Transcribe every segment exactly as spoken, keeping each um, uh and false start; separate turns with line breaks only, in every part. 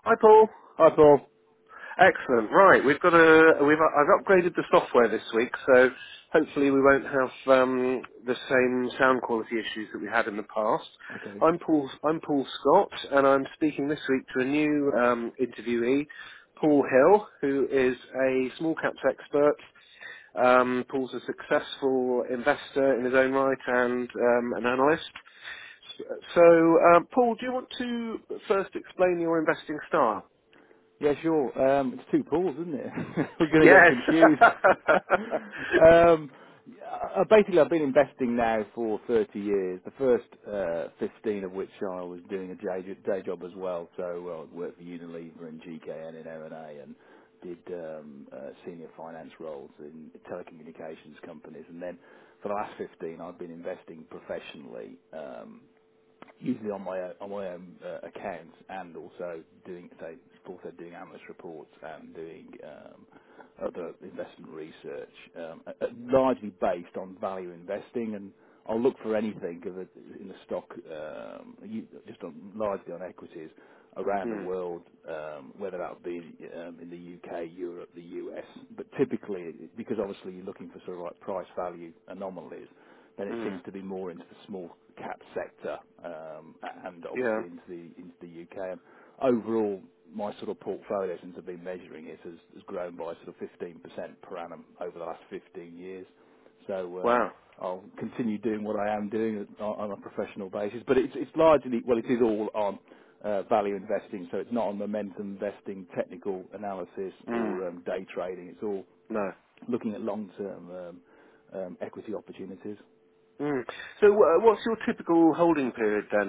Hi, Paul.
Hi, Paul.
Excellent. Right, we've got a we've I've upgraded the software this week, so hopefully we won't have um, the same sound quality issues that we had in the past.
Okay.
I'm Paul. I'm Paul Scott, and I'm speaking this week to a new um, interviewee, Paul Hill, who is a small caps expert. Um, Paul's a successful investor in his own right and um, an analyst. So, um, Paul, do you want to first explain your investing style?
Yeah, sure. Um, it's two Pauls, isn't it? We're going to get
Yes.
confused. um, uh, basically, I've been investing now for thirty years. The first uh, fifteen of which I was doing a day, day job as well. So well, I worked for Unilever and G K N in M and A and did um, uh, senior finance roles in telecommunications companies. And then for the last fifteen, I've been investing professionally. Um, usually on my own, on my own uh, account, and also doing say also doing analyst reports and doing um, other investment research, um, uh, uh, largely based on value investing. And I'll look for anything of it in the stock, um, you- just on largely on equities around the
Hmm.
world, um, whether that be um, in the U K, Europe, the U S. But typically, because obviously you're looking for sort of like price value anomalies, then it
Hmm.
seems to be more into the small cap sector, um, and
Yeah.
obviously into the into the U K. And overall, my sort of portfolio, since I've been measuring it, has has grown by sort of fifteen percent per annum over the last fifteen years. So, um,
Wow.
I'll continue doing what I am doing on on a professional basis. But it's it's largely, well, it is all on uh, value investing, so it's not on momentum investing, technical analysis,
Hmm.
or um, day trading. It's all
No.
looking at long-term um, um, equity opportunities.
Hmm. So, uh, what's your typical holding period then?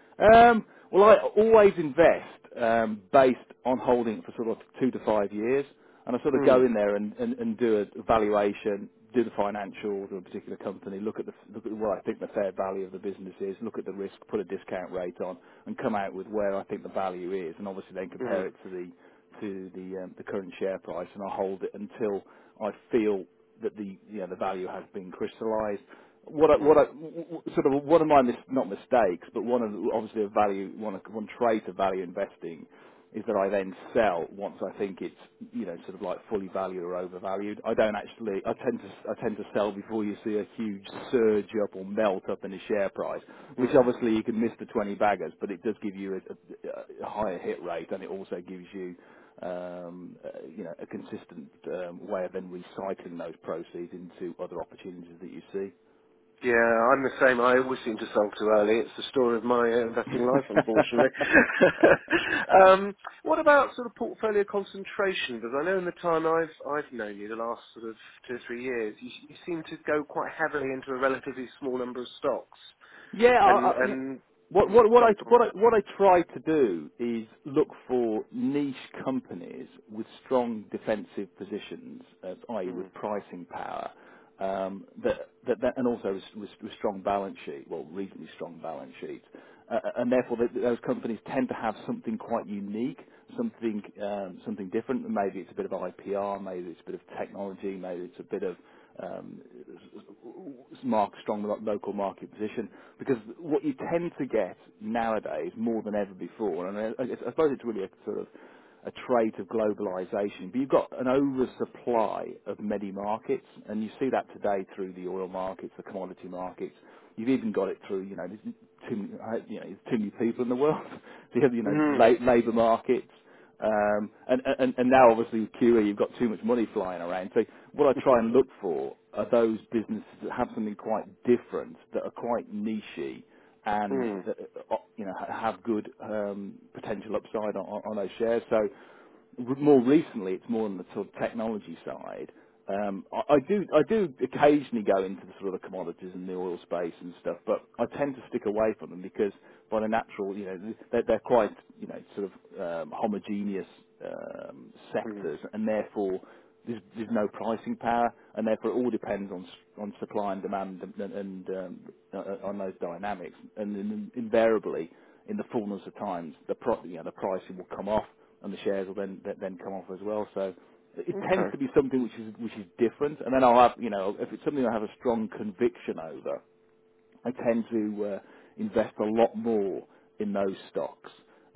Um, well, I always invest um, based on holding for sort of two to five years, and I sort of
Hmm.
go in there and, and, and do a valuation, do the financials of a particular company, look at the look at what I think the fair value of the business is, look at the risk, put a discount rate on, and come out with where I think the value is, and obviously then
Hmm.
compare it to the to the um, the current share price, and I hold it until I feel that the you know the value has been crystallised. What I,
Hmm.
what I, w- w- sort of one of my mis- not mistakes, but one of the- obviously a value one of- one trait of value investing is that I then sell once I think it's you know sort of like fully valued or overvalued. I don't actually. I tend to I tend to sell before you see a huge surge up or melt up in the share price, which
Hmm.
obviously you can miss the twenty baggers, but it does give you a, a, a higher hit rate, and it also gives you um, uh, you know a consistent um, way of then recycling those proceeds into other opportunities that you see.
Yeah, I'm the same. I always seem to sell too early. It's the story of my uh, investing life, unfortunately. um, what about sort of portfolio concentration? Because I know in the time I've I've known you, the last sort of two or three years, you, you seem to go quite heavily into a relatively small number of stocks.
Yeah, I,
And
I, yeah.
and
What,
mm,
what, what I
go on.
what I what I try to do is look for niche companies with strong defensive positions, uh, that is,
Mm,
with pricing power, um, that, that, that and also with, with, with strong balance sheet, well, reasonably strong balance sheets, uh, and therefore th those companies tend to have something quite unique, something um, something different. Maybe it's a bit of I P R, maybe it's a bit of technology, maybe it's a bit of um, mark strong lo- local market position. Because what you tend to get nowadays more than ever before, and I, I I suppose it's really a sort of a trait of globalization, but you've got an oversupply of many markets, and you see that today through the oil markets, the commodity markets. You've even got it through, you know, there's too many, uh, you know, there's too many people in the world. The other, you know,
mm,
la- labour markets, um, and, and and now obviously with Q E, you've got too much money flying around. So what I try and look for are those businesses that have something quite different, that are quite nichey, and
mm.
that, uh, you know ha- have good um, potential upside on, on on those shares. So r- more recently, it's more on the sort of technology side. Um, I, I do I do occasionally go into the sort of the commodities and the oil space and stuff, but I tend to stick away from them because by the natural, you know, they're, they're quite you know sort of um, homogeneous um,
Mm.
sectors, and therefore there's, there's no pricing power, and therefore it all depends on s- on supply and demand and, and um, uh, uh, on those dynamics, and in, invariably in the fullness of times, the pro- you know the pricing will come off and the shares will then th- then come off as well. So it tends
Okay.
to be something which is which is different. And then I'll have you know if it's something I have a strong conviction over, I tend to uh, invest a lot more in those stocks.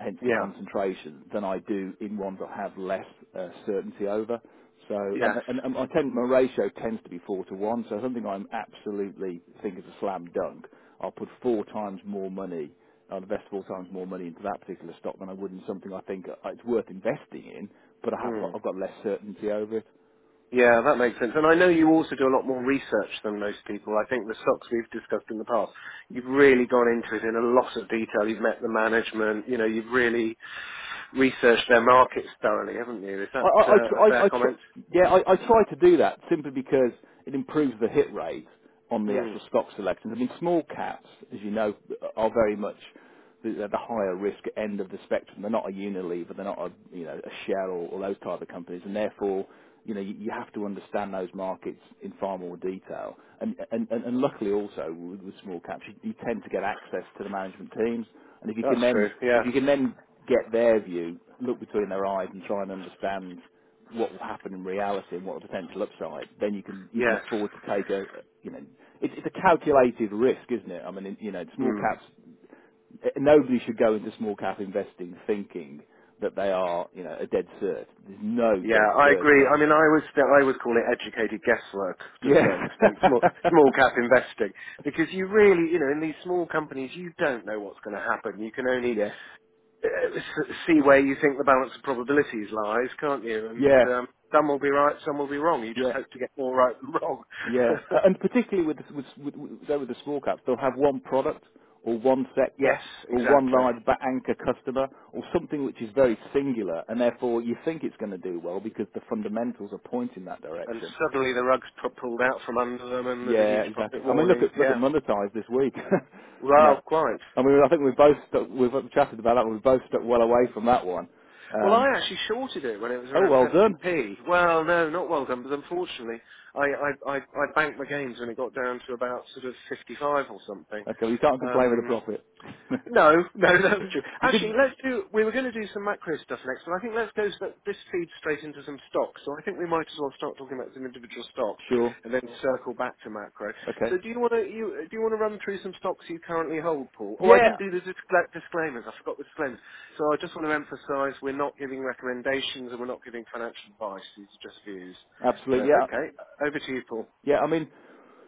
hence the
Yeah.
concentration, than I do in ones that have less uh, certainty over. So, and,
Yes.
and, and I tend, my ratio tends to be four to one. So something I'm absolutely think is a slam dunk, I'll put four times more money, I'll invest four times more money into that particular stock than I would in something I think uh, it's worth investing in, but I have got,
Mm.
I've got less certainty over it.
Yeah, that makes sense. And I know you also do a lot more research than most people. I think the stocks we've discussed in the past, you've really gone into it in a lot of detail. You've met the management. You know, you've really researched their markets thoroughly, haven't you? Is
I,
that
I, I,
uh,
tr-
a fair
I, I tr-
comment?
yeah, I, I try to do that simply because it improves the hit rate on the
Mm.
actual stock selections. I mean, small caps, as you know, are very much the, the higher risk end of the spectrum. They're not a Unilever, they're not a you know a Shell or, or those type of companies, and therefore, you know, you, you have to understand those markets in far more detail. And and, and, and luckily, also with, with small caps, you, you tend to get access to the management teams, and if you can
That's
then
true. Yeah.
if you can then get their view, look between their eyes, and try and understand what will happen in reality and what the potential upside, then you can you can
Yes.
afford to take a you know it's, it's a calculated risk, isn't it? I mean, in- you know, small
Mm.
caps. eh, Nobody should go into small cap investing thinking that they are you know a dead cert. There's no
Yeah,
dead
I agree.
certainty.
I mean, I would st- I would call it educated guesswork to a certain
Yeah.
extent, small small cap investing, because you really, you know, in these small companies, you don't know what's going to happen. You can only
yes.
uh, s- see where you think the balance of probabilities lies, can't you? And
Yeah.
um, some will be right, some will be wrong. You just
Yeah.
hope to get more right than wrong.
Yeah, uh, and particularly with, with, with, with, so with the small caps, they'll have one product or one sector
Yes,
or one
exactly.
large ba- anchor customer or something which is very singular, and therefore you think it's going to do well because the fundamentals are pointing that
And
direction.
suddenly the rug's pu- pulled out from under them, and there's a
Yeah,
huge
exactly.
profit
I mean, look
warning.
at look at
Yeah.
monetize this week. you know,
Well, quite.
I mean, I think we've both stuck, we've chatted about that. We've both stuck well away from that one.
Well, I
Um,
actually shorted it when it was
oh,
around
well
seventy
done.
p. Well, no, not well done, but unfortunately, I, I, I, I banked my gains when it got down to about sort of fifty-five or something.
Okay, well, you can't complain with a
Um,
profit.
no, no, that's true.
you
Actually,
did,
let's do, we were going to do some macro stuff next, but I think let's go, s- this feeds straight into some stocks, so I think we might as well start talking about some individual stocks
sure.
and then circle back to macro.
Okay.
So do you want to, you, do you want to run through some stocks you currently hold, Paul? Oh, I
Yeah,
didn't do the discla- disclaimers, I forgot the disclaimers. So I just want to emphasise we're not giving recommendations and we're not giving financial advice, these are just views. So,
absolutely. Yeah,
okay, over to you, Paul.
yeah. I mean,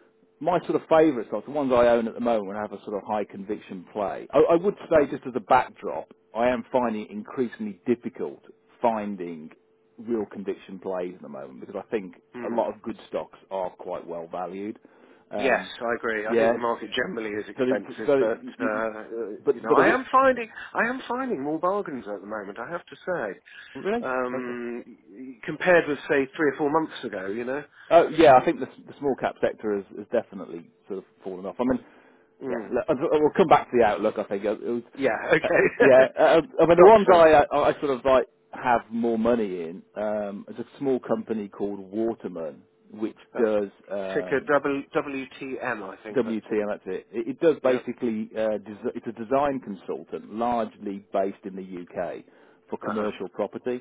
my sort of favourite stocks, the ones I own at the moment, when I have a sort of high conviction play. I, I would say, just as a backdrop, I am finding it increasingly difficult finding real conviction plays at the moment because I think a
Hmm.
lot of good stocks are quite well valued.
Yes,
Um,
I agree. I think
yeah.
the market generally is
So, it,
expensive,
so it,
but
it, it-
uh, uh, you
but
know,
but
I
the,
am finding I am finding more bargains at the moment. I have to say,
really okay.
um, compared with say three or four months ago. You know.
Oh yeah, I think the, the small cap sector has, has definitely sort of fallen off. I mean, yeah,
Mm.
look, we'll come back to the outlook. I think it was,
Yeah.
uh, yeah.
Okay.
Uh, I mean, the
Stocks
ones
then.
I uh, I sort of like have more money in um, is a small company called Waterman, which
That's
does
ticker
um,
W W T M. I think that's
W T
it.
M. That's it. It, it does
Yeah.
basically. Uh, des- it's a design consultant, largely based in the U K for
Uh huh.
commercial property.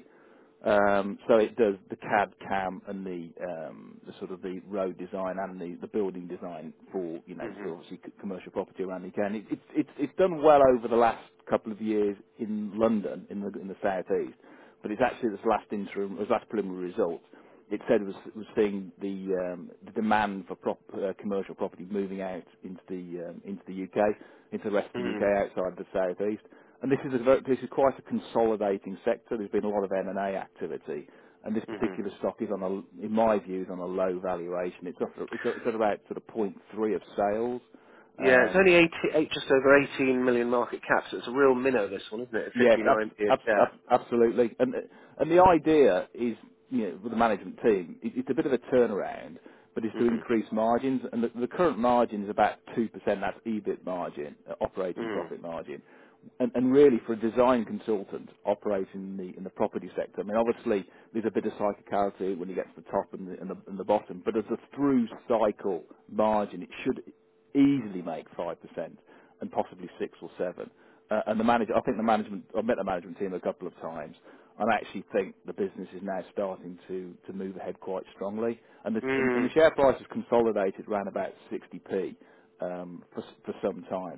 Um, so it does the C A D, C A M, and the, um, the sort of the road design and the, the building design for you know
Mhm.
for obviously c- commercial property around the U K. And it, it's it's it's done well over the last couple of years in London in the in the southeast, but it's actually this last interim, this last preliminary result. It said it was was seeing the um, the demand for prop, uh, commercial property moving out into the um, into the U K, into the rest of the U K
Mhm.
outside the southeast. And this is a very, this is quite a consolidating sector. There's been a lot of M and A activity, and this
Mhm.
particular stock is on a, in my view, is on a low valuation. It's at, it's at, it's at about sort of zero point three of sales.
Yeah, it's
Um,
only eighty, eight, just over eighteen million market cap, so it's a real minnow. This one, isn't it? At
Yes,
fifty-nine
abs-
p a
abs-
share.
abs- absolutely. And and the idea is, you know, with the management team, it, it's a bit of a turnaround, but it's to
Mhm.
increase margins. And the, the current margin is about two percent. That's EBIT margin, uh, operating
Mhm.
profit margin. And, and really, for a design consultant operating in the in the property sector, I mean, obviously there's a bit of cyclicality when you get to the top and the, and the, and the bottom, but as a through cycle margin, it should easily make five percent and possibly six or seven. Uh, and the manager, I think the management, I've met the management team a couple of times, and I actually think the business is now starting to, to move ahead quite strongly. And the, and, and
Mm.
the share price has consolidated around about sixty p um, for, s- for some time.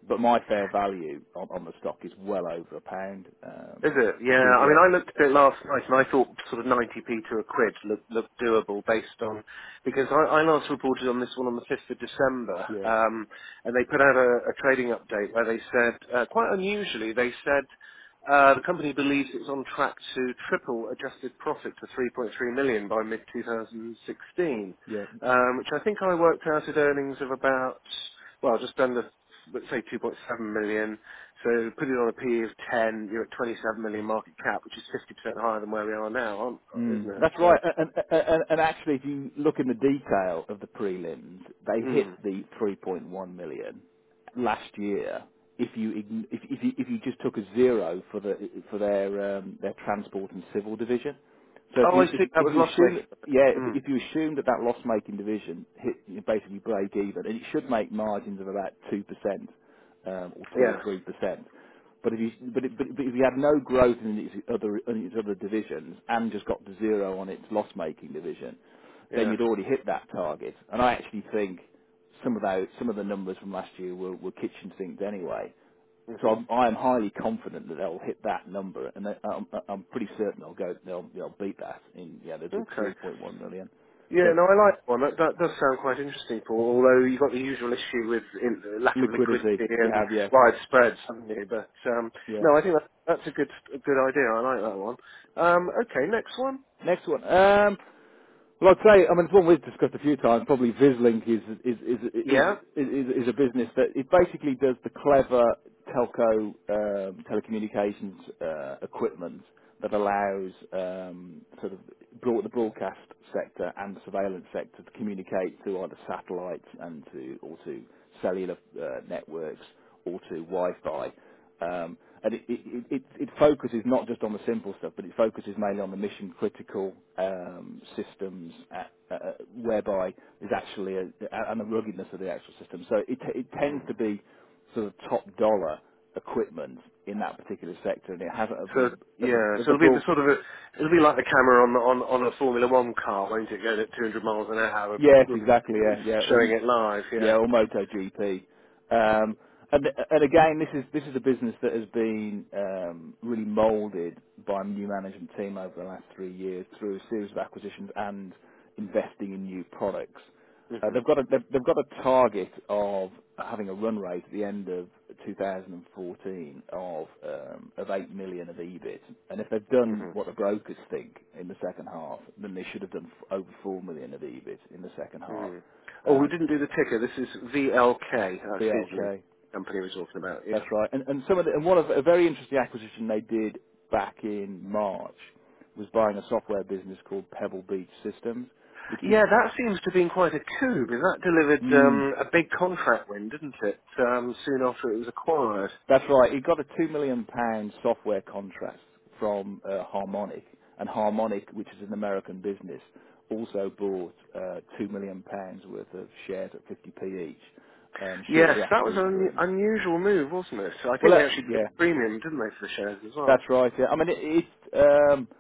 but my fair value on, on the stock is well over a pound.
Is
Um,
it?
it is,
Yeah. I mean,
yeah,
I looked at it last night and I thought sort of ninety p to a quid looked, looked doable based on, because I, I last reported on this one on the fifth of December,
yeah,
um, and they put out a, a trading update where they said, uh, quite unusually, they said uh, the company believes it's on track to triple adjusted profit to three point three million by mid twenty sixteen,
yeah.
um, which I think I worked out at earnings of about, well, just under, let's say two point seven million. So put it on a P E of ten, you're at twenty-seven million market cap, which is fifty percent higher than where we are now, aren't, isn't
Mm,
it?
that's
So,
right. And, and, and and actually, if you look in the detail of the prelims, they hit
mm,
the three point one million last year. If you ign- if, if you if you just took a zero for the for their um, their transport and civil division, so if
oh,
you
I
if,
see. That
if
was
you
loss
assume
making.
that, yeah if,
Mm,
if you assume that that loss making division hit you basically break even, and it should make margins of about two percent um, or two or
yes.
three percent. But if you but, it, but but if you had no growth in its other in its other divisions and just got to zero on its loss making division, then
Yeah.
you'd already hit that target. And I actually think some of those some of the numbers from last year were, were kitchen sinks anyway. So
hmm
I'm, I am highly confident that they'll hit that number, and they- I'm, I'm pretty certain they'll go they'll, they'll beat that in yeah the, the
Okay.
3.1 million.
Yeah,
So
no, I like that one. That, that does sound quite interesting, Paul, although you've got the usual issue with in, lack of
liquidity
liquidity
you
and
have, yeah,
wide spreads, haven't you? But, um,
yeah.
no, I think that, that's a good a good idea. I like that one. Um, okay, next one.
Next one. Um, Well, I'd say, I mean, it's one we've discussed a few times. Probably Vislink is is is is
Yeah.
is, is a business that it basically does the clever telco um, telecommunications uh, equipment that allows um, sort of broad, the broadcast sector and the surveillance sector to communicate to either satellites and to or to cellular uh, networks or to Wi-Fi. Um, and it, it, it, it it focuses not just on the simple stuff, but it focuses mainly on the mission critical um, systems, at, uh, uh, whereby there's actually a, and the ruggedness of the actual system. So it, it tends
Mm.
to be sort of top dollar equipment in that particular sector, and it has of
So
the of
yeah,
the, of
so
the
it'll be the
broad.
sort of a, it'll be like the camera on the, on on a Formula One car, won't it? Going at two hundred miles an hour,
Yes, exactly. Yeah, yeah.
showing
Or,
it live.
yeah,
Yeah.
or MotoGP. Um, and, and again, this is this is a business that has been um, really moulded by a new management team over the last three years through a series of acquisitions and investing in new products. Uh,
Mhm.
they've got a they've, they've got a target of having a run rate at the end of two thousand fourteen of um, of eight million of E B I T, and if they've done
Mhm.
what the brokers think in the second half, then they should have done f- over four million of E B I T in the second half.
Mhm. Oh, we
Um,
didn't do the ticker. This is V L K. That's Vislink
B L K,
company we're talking about.
that's
Yeah.
right. And, and some of the, and one of a very interesting acquisition they did back in March was buying a software business called Pebble Beach Systems, which is
Yeah, that seems to have been quite a coup, because that delivered
mm,
um, a big contract win, didn't it? Um, soon after it was acquired.
that's right. He got a two million pound software contract from uh, Harmonic, and Harmonic, which is an American business, also bought uh, two million pounds worth of shares at fifty p each um,
Yes,
shortly
that
after
was
he
an
joined.
unusual move, wasn't it? So I think
Well,
they
uh,
actually paid
yeah,
a premium, didn't they, for the shares as well?
that's right. Yeah. I mean, it, it's um,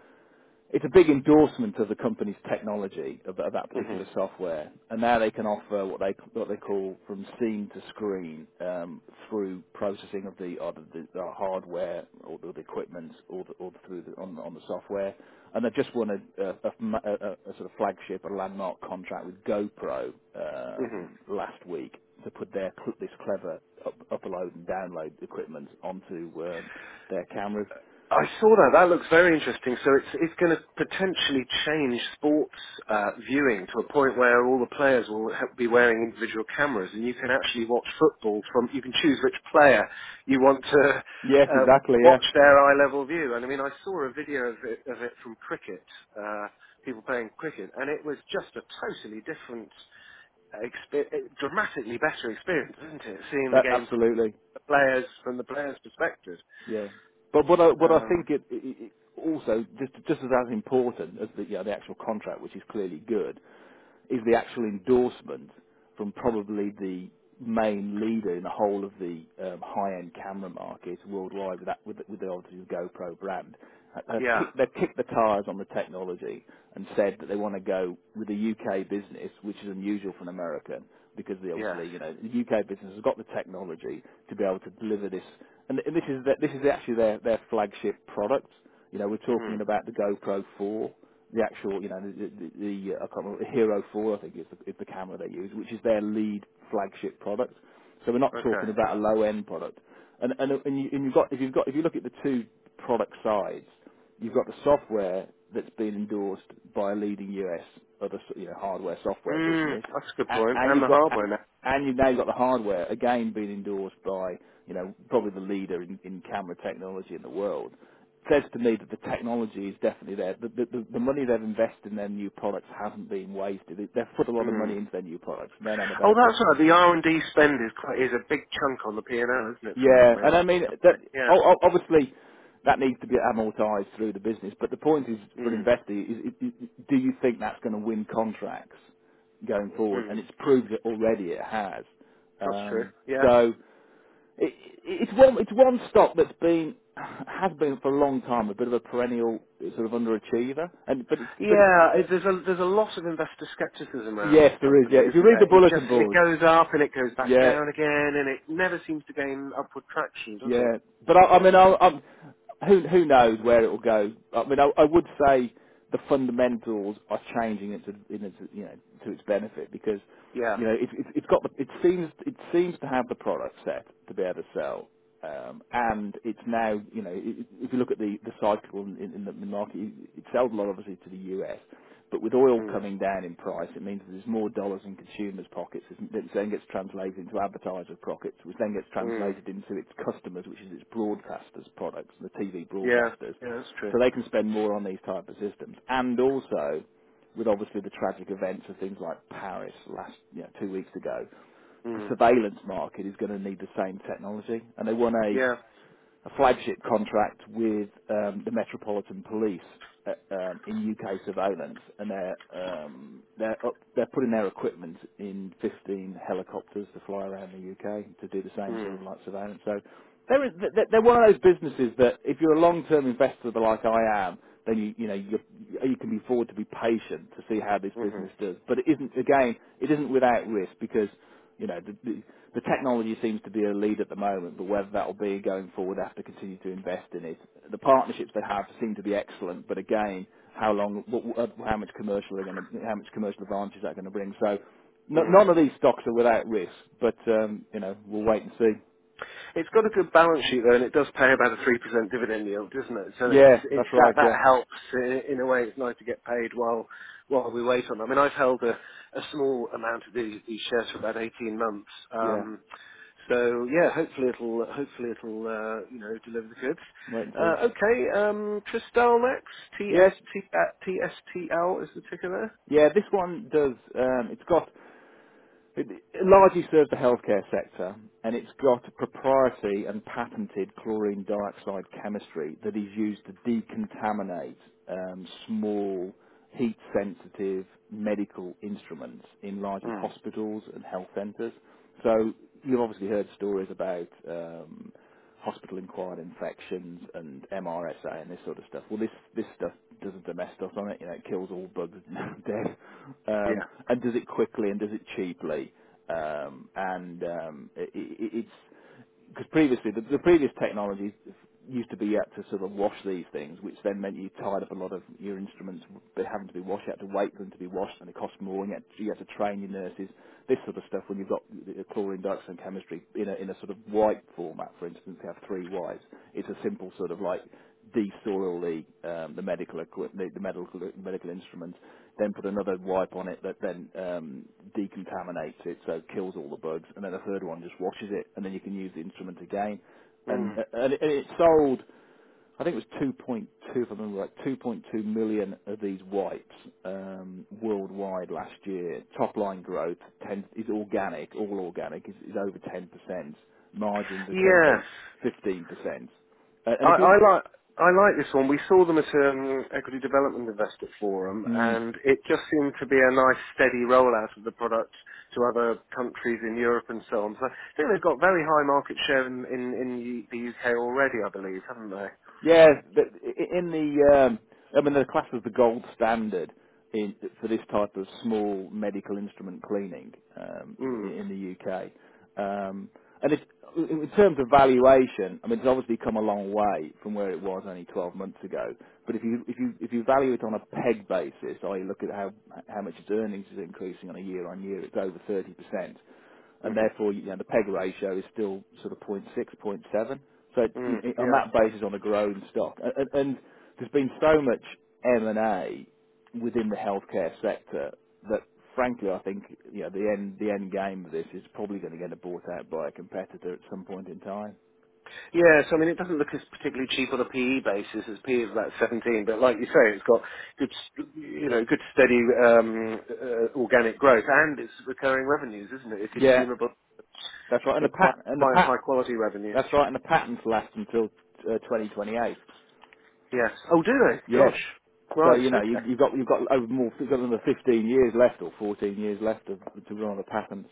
it's a big endorsement of the company's technology of, of that
Mhm.
particular software, and now they can offer what they what they call from scene to screen um, through processing of the either the, the hardware or the, the equipment or, the, or through the, on, on the software. And they've just won a, a, a, ma- a, a a sort of flagship, a landmark contract with GoPro
Mhm.
um, last week to put their cl- this clever up, upload and download equipment onto um, their cameras.
I saw that. That looks very interesting. So it's it's going to potentially change sports uh, viewing to a point where all the players will ha- be wearing individual cameras, and you can actually watch football from. You can choose which player you want to
Yes,
uh,
exactly. Yeah,
watch their eye level view. And I mean, I saw a video of it of it from cricket, uh, people playing cricket, and it was just a totally different, expe- dramatically better experience, isn't it? Seeing the
that,
game from
absolutely.
the players from the players' perspective.
Yeah, but what I, what I
Um,
think it, it, it also just just as as important as the you know, the actual contract, which is clearly good, is the actual endorsement from probably the main leader in the whole of the um, high-end camera market worldwide with that with, the- with the obviously the GoPro brand. Uh, They've
yeah.
kicked, they've kicked the tires on the technology and said that they want to go with a U K business, which is unusual for an American, because the,
Yes.
obviously, you know, the U K business has got the technology to be able to deliver this, and, and this is the, this is actually their their flagship product. You know, we're talking
Mm.
about the GoPro four, the actual, you know, the, the, the uh, I can't remember, the Hero four, I think is the, is the camera they use, which is their lead flagship product. So we're not
Okay.
talking about a low end product. And and and, you, and you've got if you've got if you look at the two product sides, you've got the software that's been endorsed by a leading U S other s- you know hardware software
Mm,
business,
that's a good
and,
point.
and
And
you've
the
got
hardware now.
and you've now got the hardware again being endorsed by you know probably the leader in, in camera technology in the world. Says to me that the technology is definitely there. The, the, the the money they've invested in their new products hasn't been wasted. They- They've put a lot of
Mm.
money into their new products, no doubt
Oh,
about it.
that's right. The R and D spend is quite is a big chunk on the P and L, isn't it, for a
Yeah, and I
major
mean that.
company? Yeah.
o- o- Obviously, that needs to be amortised through the business. But the point is, for an
Mm.
investor, is, is, is do you think that's going to win contracts going forward?
Mm.
And it's proved it already. It has.
That's true.
Um,
Yeah.
so it, it's one. It's one stock that's been has been for a long time a bit of a perennial sort of underachiever. And but it's but it's
Yeah, it, there's a there's a lot of investor skepticism around this
yes, there is.
company,
Yeah, if you
isn't
read
there?
the
It just
bulletin
it
board,
goes up and it goes back
yeah,
down again, and it never seems to gain upward traction, does it?
yeah, but I, I mean, I, I'm, who who knows where it will go? I mean, I, I would say the fundamentals are changing into in its you know to its benefit because
Yeah.
you know it, it, it's got the it seems it seems to have the product set to be able to sell. Um, and it's now, you know, i- if you look at the, the cycle in, in the market, it it sells a lot obviously to the U S, but with oil
Mm.
coming down in price, it means that there's more dollars in consumers' pockets, which then gets translated into advertisers' pockets, which then gets
Mm.
translated into its customers, which is its broadcasters' products, the T V
Yeah.
broadcasters.
Yeah, that's true.
So they can spend more on these type of systems. And also, with obviously the tragic events of things like Paris last, you know, two weeks ago, the
Mm.
surveillance market is going to need the same technology. And they won a
Yeah.
a flagship contract with um, the Metropolitan Police uh, um, in U K surveillance, and they're um, they're up, they're putting their equipment in fifteen helicopters to fly around the U K to do the same sort
Mm.
of like surveillance. So they're they're they're one of those businesses that if you're a long-term investor like I am, then you you know you you can be forward to be patient to see how this
Mhm.
business does. But it isn't again it isn't without risk because you know, the, the, the technology seems to be a lead at the moment, but whether that will be going forward, they have to continue to invest in it. The partnerships they have seem to be excellent, but again, how long, what, what, how much commercial are going to, how much commercial advantage that going to bring. So, no,
Mm.
none of these stocks are without risk, but um, you know, we'll wait and see.
It's got a good balance sheet though, and it does pay about a three percent dividend yield, doesn't it? So it's
Yeah,
it's
that's
that
right.
that
Yeah,
helps in, in a way. It's nice to get paid while while we wait on them. I mean, I've held a, a small amount of these, these shares for about eighteen months.
yeah.
Um, so yeah, hopefully it'll hopefully it'll uh, you know deliver the goods.
Wait and see.
Uh, okay, um, Tristel next. T S
Yes,
T uh, T S T L is the ticker there.
yeah. This one does. Um, it's got It it largely serves the healthcare sector, and it's got proprietary and patented chlorine dioxide chemistry that is used to decontaminate um, small, heat-sensitive medical instruments in largely
Mm.
hospitals and health centres. So you've obviously heard stories about um, hospital-acquired infections and M R S A and this sort of stuff. Well, this this stuff doesn't domestos on it. You know, it kills all bugs dead, um,
Yeah.
and does it quickly and does it cheaply. Um, and um, it, it, it's because previously the, the previous technology used to be you had to sort of wash these things, which then meant you tied up a lot of your instruments but having to be washed. You had to wait for them to be washed, and it cost more. And you had, you had to train your nurses. This sort of stuff when you've got the chlorine dioxide chemistry in a in a sort of white format, for instance, you have three whites. It's a simple sort of like desoil the um, the medical equipment, the medical medical instrument, then put another wipe on it that then um, decontaminates it, so it kills all the bugs, and then a third one just washes it, and then you can use the instrument again. And,
Mm.
and it, and it sold, I think it was two point two, if I remember right, two point two million of these wipes um, worldwide last year. Top line growth ten, is organic, all organic, is, is over ten percent. Margins are currently
Yes.
fifteen percent. Uh,
I,
and if you,
I like I like this one. We saw them at um, Equity Development Investor Forum,
mm,
and it just seemed to be a nice, steady rollout of the product to other countries in Europe and so on. So I think they've got very high market share in in, in U- the U K already, I believe, haven't they?
yeah, the, i- in the, um, I mean, they're classed as the gold standard in, for this type of small medical instrument cleaning um,
Mm.
in, in the U K. Um, and if, in terms of valuation, I mean, it's obviously come a long way from where it was only twelve months ago. But if you if you if you value it on a peg basis, or you look at how how much its earnings is increasing on a year on year, it's over thirty percent, and
Mhm.
therefore you know, the peg ratio is still sort of zero point six, zero point seven. So it,
Mm.
it, on
Yeah.
that basis, on a growing stock, and, and and there's been so much M and A within the healthcare sector that, frankly, I think you know the end the end game of this is probably going to get bought out by a competitor at some point in time.
Yes, I mean, it doesn't look as particularly cheap on a P E basis, as P E is about seventeen, but like you say, it's got good, st- you know, good steady um, uh, organic growth, and it's recurring revenues, isn't it? A
Yeah,
consumable,
that's right. And
so
the
quite
pat and the
quite
pat
high quality revenues.
that's right. And the patents last until uh, twenty twenty-eight.
Yes. Oh, do they?
Yes.
Gosh.
So
Right.
you know you,
Okay.
you've got you've got over more you've got another fifteen years left or fourteen years left of, to run on the patents.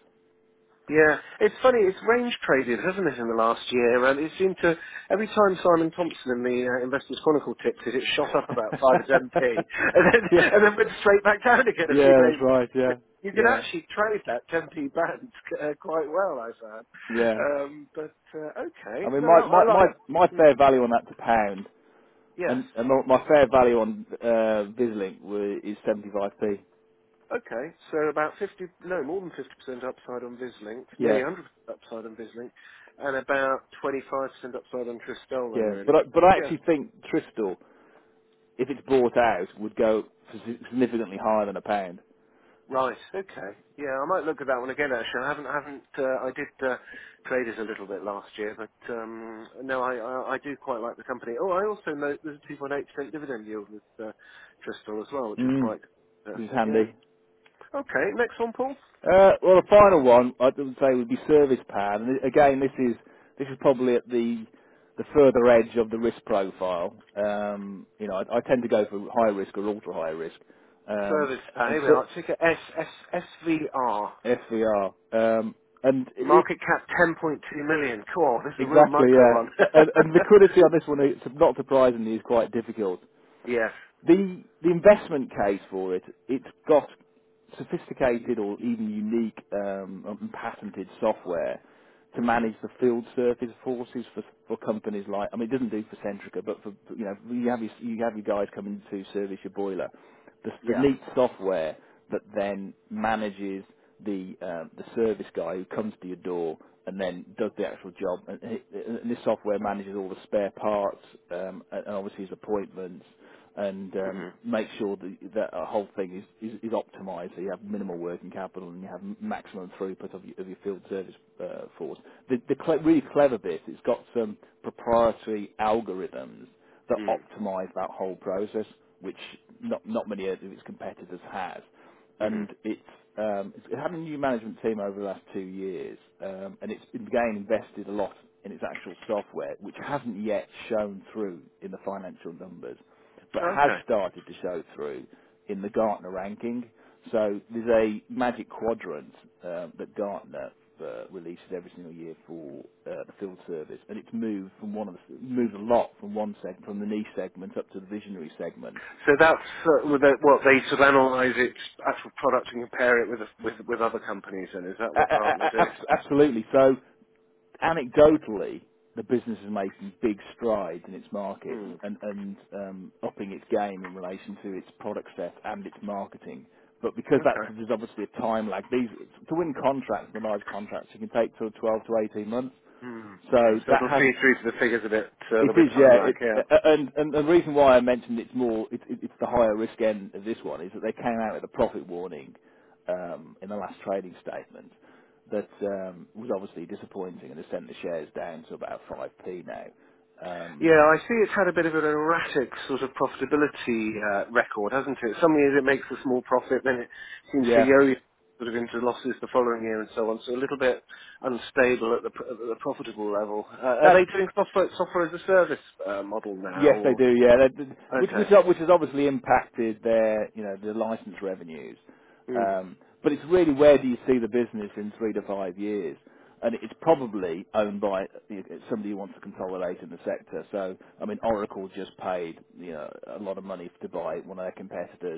Yeah, it's funny. It's range traded, hasn't it, in the last year? And it seemed to every time Simon Thompson in the uh, Investors Chronicle tipped it, it shot up about five or ten p, and then
yeah.
and then went straight back down again a
Yeah,
few
that's
days.
right. Yeah.
You can
Yeah.
actually trade that ten p band uh, quite well, I found.
Yeah.
Um, but uh,
I
okay,
mean,
no,
my,
I
my, my,
like.
my
Mm,
fair value on that's a pound,
yes.
and, and my my fair value on uh, Vislink wa- is seventy-five p.
Okay, so about fifty, no, more than fifty percent upside on Vislink, nearly
Yeah,
one hundred percent upside on Vislink, and about twenty-five percent upside on Tristel then,
yeah.
really.
But I, but I
Yeah.
actually think Tristel, if it's bought out, would go si- significantly higher than a pound.
Right. Okay. Yeah, I might look at that one again. Actually, I haven't. I haven't. Uh, I did uh, trade it a little bit last year, but um, no, I, I I do quite like the company. Oh, I also note there's a two point eight percent dividend yield with uh, Tristel as well, which is
Mm,
quite. Uh,
which is
yeah.
handy.
Okay. Next one, Paul.
Uh, well, the final one I would say would be Service Pad, and again, this is this is probably at the the further edge of the risk profile. Um, you know, I, I tend to go for high risk or ultra high risk. Um,
Service pay.
and
Here we
so,
are. Ticker S S S V R.
S V R. Um, and it,
Market cap ten point two million. Cool. This is a real
exactly,
micro
yeah.
one.
And, and liquidity on this one, is, not surprisingly, is quite difficult.
yes.
The the investment case for it, it's got sophisticated or even unique um, and patented software to
Mhm.
manage the field surface forces for for companies like, I mean, it doesn't do for Centrica, but for, you know, you have your, you have your guys coming to service your boiler. The, the
Yeah.
neat software that then manages the uh, the service guy who comes to your door and then does the actual job. And, and this software manages all the spare parts um, and and obviously his appointments and um,
Mhm.
make sure that that a whole thing is, is, is optimized so you have minimal working capital and you have maximum throughput of your, of your field service uh, force. The, the cle- really clever bit, it's got some proprietary algorithms that
Mm.
optimize that whole process, which not, not many of its competitors has.
Mhm.
And it's, um, it's it had a new management team over the last two years, um, and it's been again invested a lot in its actual software, which hasn't yet shown through in the financial numbers but has
Okay.
started to show through in the Gartner ranking. So there's a magic quadrant um, that Gartner uh, releases every single year for uh, the field service, and it's moved from one of the, moved a lot from one segment, from the niche segment up to the visionary segment.
So that's uh, with the, what they sort of analyse its actual product and compare it with with with other companies. And is that
A-
what
a-
Gartner
a-
do?
abs- absolutely. So anecdotally, the business is making big strides in its markets
Hmm.
and, and um, upping its game in relation to its product set and its marketing. But because that's,
Okay.
there's obviously a time lag, these, to win contracts, the large contracts, it can take till twelve to eighteen months.
Hmm.
So
Hmm. So
that
it'll
hasn't
feed through to the figures a bit. Uh,
it
there'll be
is,
a time
yeah.
lag.
It,
Yeah.
uh, and, and the reason why I mentioned it's more, it, it, it's the higher risk end of this one, is that they came out with a profit warning um, in the last trading statement that um, was obviously disappointing and has sent the shares down to about five p now. Um,
Yeah, I see it's had a bit of an erratic sort of profitability uh, record, hasn't it? Some years it makes a small profit, then it seems to
yeah,
yo sort of into losses the following year and so on. So a little bit unstable at the, pr- at the profitable level. Uh, are
that's
they doing software, software as a service uh, model now?
yes, they
Or?
do. Yeah, they, they- which which
Okay.
which has obviously impacted their you know their license revenues.
Mm.
Um, but it's really where do you see the business in three to five years? And it's probably owned by you know, somebody who wants to consolidate in the sector. So, I mean, Oracle just paid you know a lot of money to buy one of their competitors.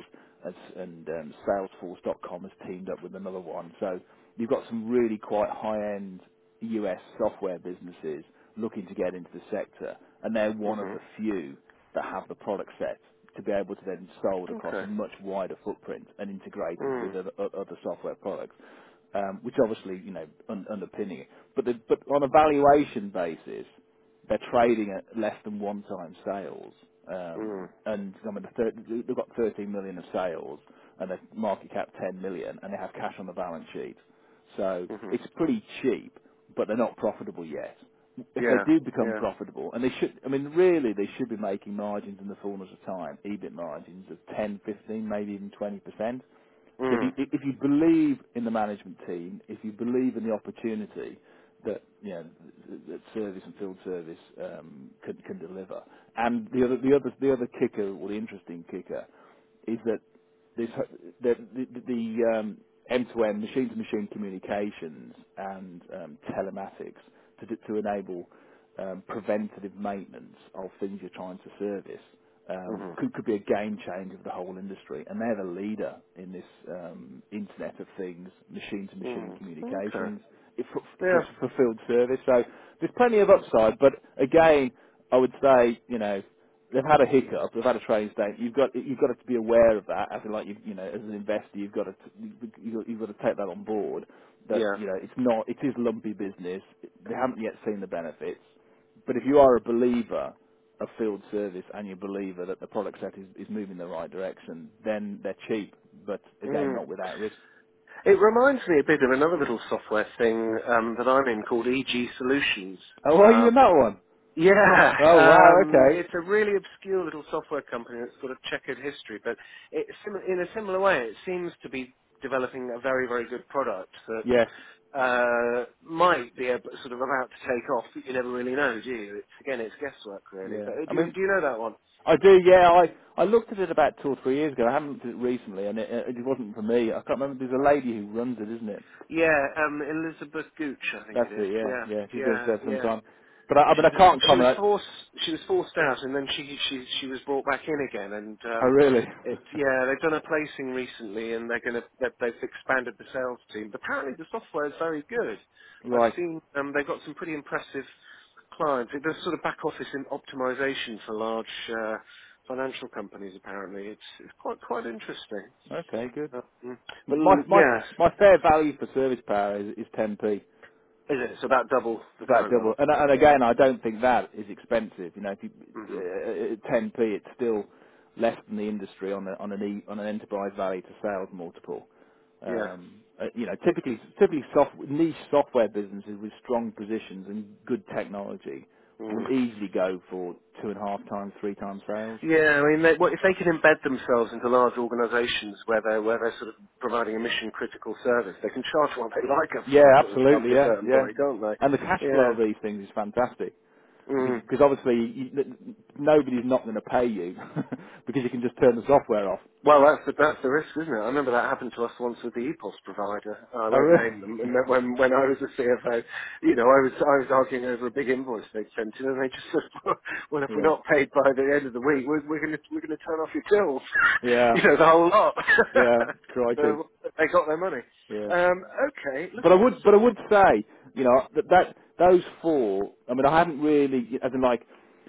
as, and um, Salesforce dot com has teamed up with another one. So you've got some really quite high-end U S software businesses looking to get into the sector, and they're one of
Mhm.
the few that have the product set to be able to then sold across a
Okay.
much wider footprint and integrated with
Mm.
other, other software products, um, which obviously, you know, un- underpinning it. But, the, but on a valuation basis, they're trading at less than one time sales. Um,
Mm.
and I mean, the thir- they've got thirteen million of sales and their market cap ten million, and they have cash on the balance sheet. So
Mhm.
it's pretty cheap, but they're not profitable yet. If they
Yeah.
do become
Yeah.
profitable, and they should, I mean, really, they should be making margins in the fullness of time, EBIT margins of ten, fifteen, maybe even twenty percent. So if you
Mm.
if you believe in the management team, if you believe in the opportunity that you know that service and field service um, can can deliver, and the other the other the other kicker or the interesting kicker is that this the the, the um, end-to-end machine-to-machine communications and um, telematics to d- to enable um, preventative maintenance of things you're trying to service um,
Mhm.
could, could be a game changer for the whole industry. And they're the leader in this um, Internet of Things, machine-to-machine
Mm. Okay.
communications if, for,
Yeah.
for, for field service. So there's plenty of upside. But again, I would say, you know, they've had a hiccup, they've had a trading state. You've got you've got to be aware of that. As in, like you, you know, as an investor, you've got to you've got, you've got to take that on board. That
Yeah.
you know, it's not it is lumpy business. They haven't yet seen the benefits. But if you are a believer of field service and you believer that the product set is, is moving in the right direction, then they're cheap. But again,
Mm.
not without risk.
It reminds me a bit of another little software thing um, that I'm in called E G Solutions.
Oh, are you
Um,
in that one?
yeah,
Oh, wow.
um,
Okay.
it's a really obscure little software company that's got a checkered history, but it, sim- in a similar way, it seems to be developing a very, very good product
Yes.
that uh, might be a, sort of about to take off, but you never really know, do you? It's, again, it's guesswork, really.
Yeah.
But uh,
I
do you,
mean,
do you know that one?
I do, yeah. I, I looked at it about two or three years ago. I haven't looked at it recently, and it, it wasn't for me. I can't remember. There's a lady who runs it, isn't it?
Yeah, um, Elizabeth Gooch, I think
That's
it is.
it, yeah.
Yeah,
Yeah, she's been
yeah,
there some
yeah.
time. But I, I
She
mean, I
was
can't
she was
comment.
forced she was forced out, and then she she she was brought back in again, and
Oh,
um,
really?
it yeah they've done a placing recently, and they're gonna they've, they've expanded the sales team. But apparently the software is very good. I've
Right.
seen um, they've got some pretty impressive clients. It does sort of back office in optimization for large uh, financial companies. Apparently, it's it's quite quite interesting.
Okay, good.
Um, but
My
l-
my
yes,
my fair value for service power is, is ten p.
is it? It's about double
It's
the
about
current
double.
level.
And, and again, I don't think that is expensive. You know, if you
Hmm.
uh, at ten p, it's still less than the industry on a, on an e, on an enterprise value to sales multiple.
Yeah.
Um, uh, you know, typically typically soft, niche software businesses with strong positions and good technology will
Mm.
easily go for two and a half times, three times sales.
Yeah, I mean, they, well, if they can embed themselves into large organisations where they're where they're sort of providing a mission critical service, they can charge what they like up
Yeah,
front at-
absolutely.
after a
Yeah,
certain
yeah.
point, don't they?
And the cash flow
Yeah.
of these things is fantastic. Because
Mm.
because obviously you, nobody's not going to pay you because you can just turn the software off.
Well, that's the that's the risk, isn't it? I remember that happened to us once with the E P O S provider. I
Oh,
won't
really?
name them. And that when when I was a C F O, you know, I was I was arguing over a big invoice they'd sent in, and they just said, "Well, if we're
yeah.
not paid by the end of the week, we're, we're going to we're going to turn off your tills."
Yeah.
You know, the whole lot.
Yeah. Crikey.
So they got their money.
Yeah.
Um, okay, look,
But I
it's
would, but I
um,
would say, you know, that, that those four. I mean, I haven't really, as in like,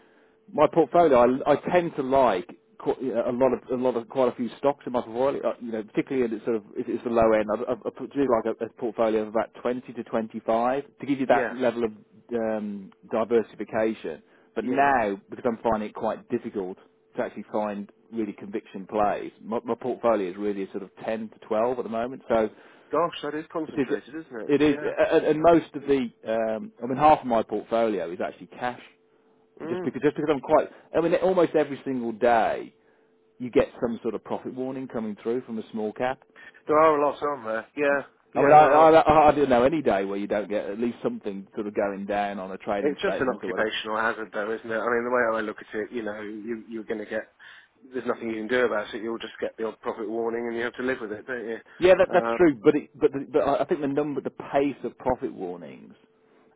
my portfolio, I, I tend to like qu- you know, a lot of a lot of quite a few stocks in my portfolio. uh, You know, particularly at the sort of if it's the low end, I, I, I put do like a, a portfolio of about twenty to twenty-five to give you that
yes,
level of um, diversification. But
yeah.
now, because I'm finding it quite difficult to actually find really conviction plays, my, my portfolio is really sort of ten to twelve at the moment. So
Gosh, that is
it is.
concentrated, isn't it?
It is,
Yeah.
and and most of the, um, I mean, half of my portfolio is actually cash just
Mm.
because just because I'm quite. I mean, almost every single day you get some sort of profit warning coming through from a small cap.
There are a lot on there. Yeah,
I mean,
yeah,
I,
there are.
I, I I don't know any day where you don't get at least something sort of going down on a trading
It's just an
statement or whatever.
occupational hazard, though, isn't it? I mean, the way I look at it, you know, you, you're going to get, there's nothing you can do about it. You'll just get the odd profit warning, and you have to live with it, don't you?
Yeah, that, that's
Uh,
true. But it, but the, but I I think the number, the pace of profit warnings,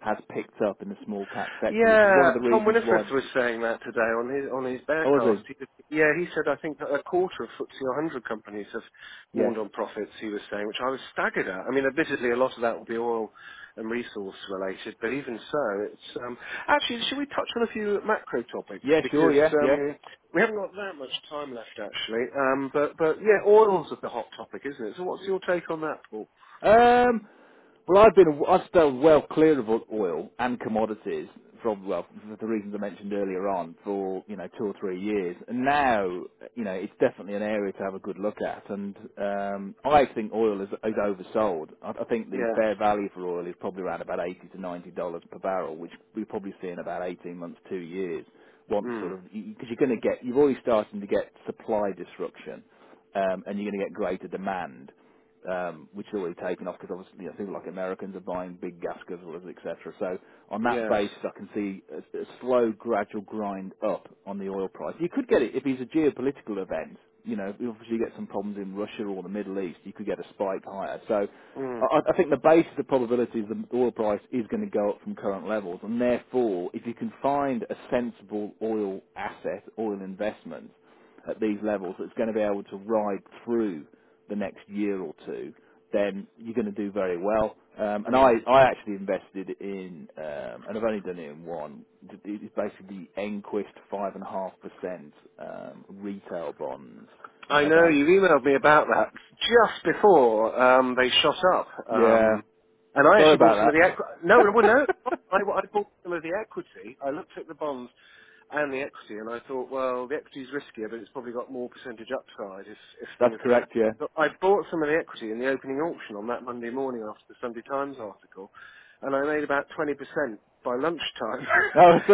has picked up in the small cap sector, which is one of
Yeah,
the
Tom
reasons why.
Winifred was saying that today on his on his
Oh, was
Bearcast.
he?
He, yeah, he said I think that a quarter of F T S E one hundred companies have
Yes.
warned on profits. He was saying, which I was staggered at. I mean, admittedly, a lot of that will be oil and resource related, but even so, it's um, actually. Should we touch on a few macro topics
Yeah, sure.
because
Yeah, yeah,
um, we haven't got that much time left actually. Um, but but yeah, oil's the hot topic, isn't it? So what's your take on that, Paul?
yeah. Um, Well, I've been I've stayed well clear of oil and commodities from well for the reasons I mentioned earlier on for you know two or three years, and now you know it's definitely an area to have a good look at. And um, I think oil is, is oversold. I, I think the
Yes.
fair value for oil is probably around about eighty to ninety dollars per barrel, which we probably see in about eighteen months, two years. Once
Mm.
sort of because you're going to get you've already starting to get supply disruption, um, and you're going to get greater demand um, which is already taken off because obviously you know, people like Americans are buying big gas guzzlers, et cetera. So on that
Yes.
basis, I can see a, a slow, gradual grind up on the oil price. You could get it if it's a geopolitical event. You know, if obviously you get some problems in Russia or the Middle East, you could get a spike higher. So
Mm.
I, I think the basis of probability is the oil price is going to go up from current levels, and therefore, if you can find a sensible oil asset, oil investment at these levels that's going to be able to ride through the next year or two, then you're going to do very well. Um, and I,
Mm.
I actually invested in, um, and I've only done it in one. It's basically Enquist five and a half percent um, retail bonds.
I
Uh,
know
that
you emailed me about that just before um, they shot up,
yeah.
um, and I
Sorry
actually bought some
about
of the equity. No, well, no,
that.
I, I bought some of the equity. I looked at the bonds and the equity, and I thought, well, the equity's riskier, but it's probably got more percentage upside if, if
That's
things go.
correct. Yeah.
So I bought some of the equity in the opening auction on that Monday morning after the Sunday Times article, and I made about twenty percent by lunchtime.
Oh, I see.